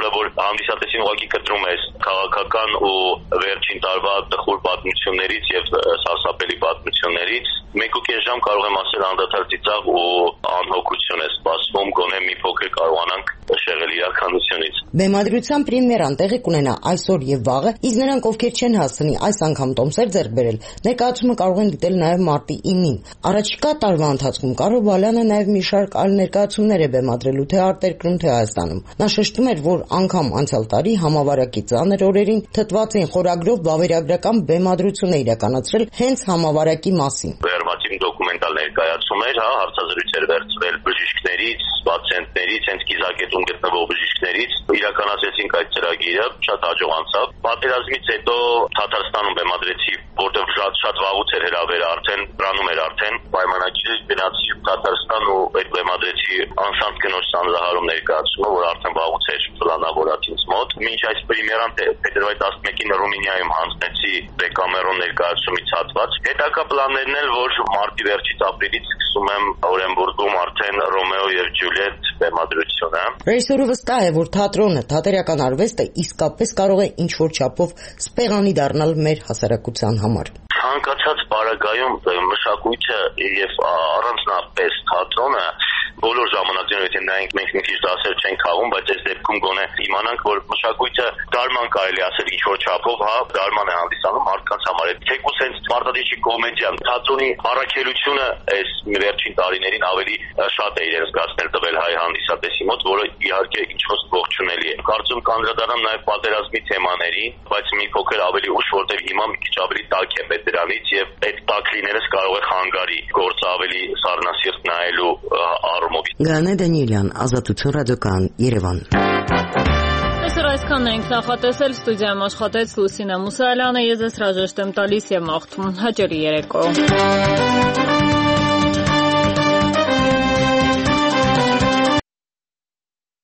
որ հանդիսատեսին ուղղակի կտրում է քաղաքական ու վերջին տարվա տխուր պատմություններից եւ սարսափելի պատմություններից 1.5 ժամ կարող եմ ասել անդադար ծիծաղ ու անհոգություն է սպասվում, գոնե մի փոքր կարողանանք շեղել իրականությունից։ Բեմադրության պրեմիերան տեղի կունենա այսօր եւ վաղը, իսկ նրանք, ովքեր չեն հասցնի այս անգամ տոմսեր ձեռք բերել, ներկայացումը կարող են դիտել նաեւ մարտի 9-ին։ Առաջիկա տարվա ընթացքում Կարո Բալյանը նաեւ մի շարք այլ ներկայացումներ է բեմադրելու թե արտերկրում, թե Հայաստանում։ Նա շեշտում էր, որ անգամ անցյալ տարի համավարակի ծանր օրերին թթվածին խորագրով վավերագրական բեմադրություն է իրականացրել հենց համավարակի մասին։ Վերջին դոկումենտալ ներկայացումներ, հարցազրույցեր վերցվել բժիշկներից, պացիենտներից, հենց կիզակետում գտնվող բժիշկներից, իրականացրեցինք այդ ծրագիրը, շատ հաջող անցավ։ Պատերազմից հետո Թաթարստանում բեմադրեցի, որտեղ շատ վաղուց էր հրավերը արդեն, բրանում էր արդեն պայմանագիրը, գնացի Թաթարստան ու այդ բեմադրեցի անսանտ կնոջ ծանրահարում ներկայացումը, որ արդեն վաղուց էր պլանավորած ինձ մոտ։ Մինչ այս պրեմիերան փետրվարի 11-ին Ռումինիայում հանձնեցի Դեկամերոն ներկայացումից հատված։ Հետագա պլաններն էլ, որ մարտի վերջից ապրիլից սկսում եմ Օրենբուրգում արդեն Ռոմեո եւ Ջուլիետ բեմադրությունը։ Ռեժիսորը վստահ է, որ թատրոնը, թատերական արվեստը իսկապես կարող է ինչ-որ չափով սպեղանի դառնալ մեր հասարակության համար։ Ցանկացած պարագայում մշակույթը եւ առանձնապես թատրոնը բոլոր ժամանակներում եթե նայենք մենք մի քիչ դասեր չենք խաղում, բայց այս դեպքում գոնե իմանանք, որ մշակույթը դարման կարելի ասել ինչ-որ չափով, դարման է հանդիսանում մարդկանց համար։ Թեկուզ հենց մարտադիչի կոմեդիան, թատրոնի առաքելությունը այս վերջին տարիներին ավելի շատ է իրենց զգացնել տվել հայ հանդիսատեսի մոտ, որը իհարկե ինչ-որ ողջունելի է։ Կարծում կանդրադառնամ նաև պատերազմի թեմաներին, բայց մի փոքր ավելի ուշ, որտեղ հիմա մի քիչ ավելի տաք է մեծ դրանից եւ այդ տաք լինելս կարող է խանգարի գործը ավելի սառնասիրտ նայելու առումով։ Գաներ Դանիելյան, Ազատություն ռադիոկայան, Երևան։ Այսօր այսքանն ենք նախատեսել, ստուդիայում աշխատեց Լուսինե Մուսայելյանը, ես հրաժեշտ եմ տալիս եւ մաղթում հաճելի երեկո։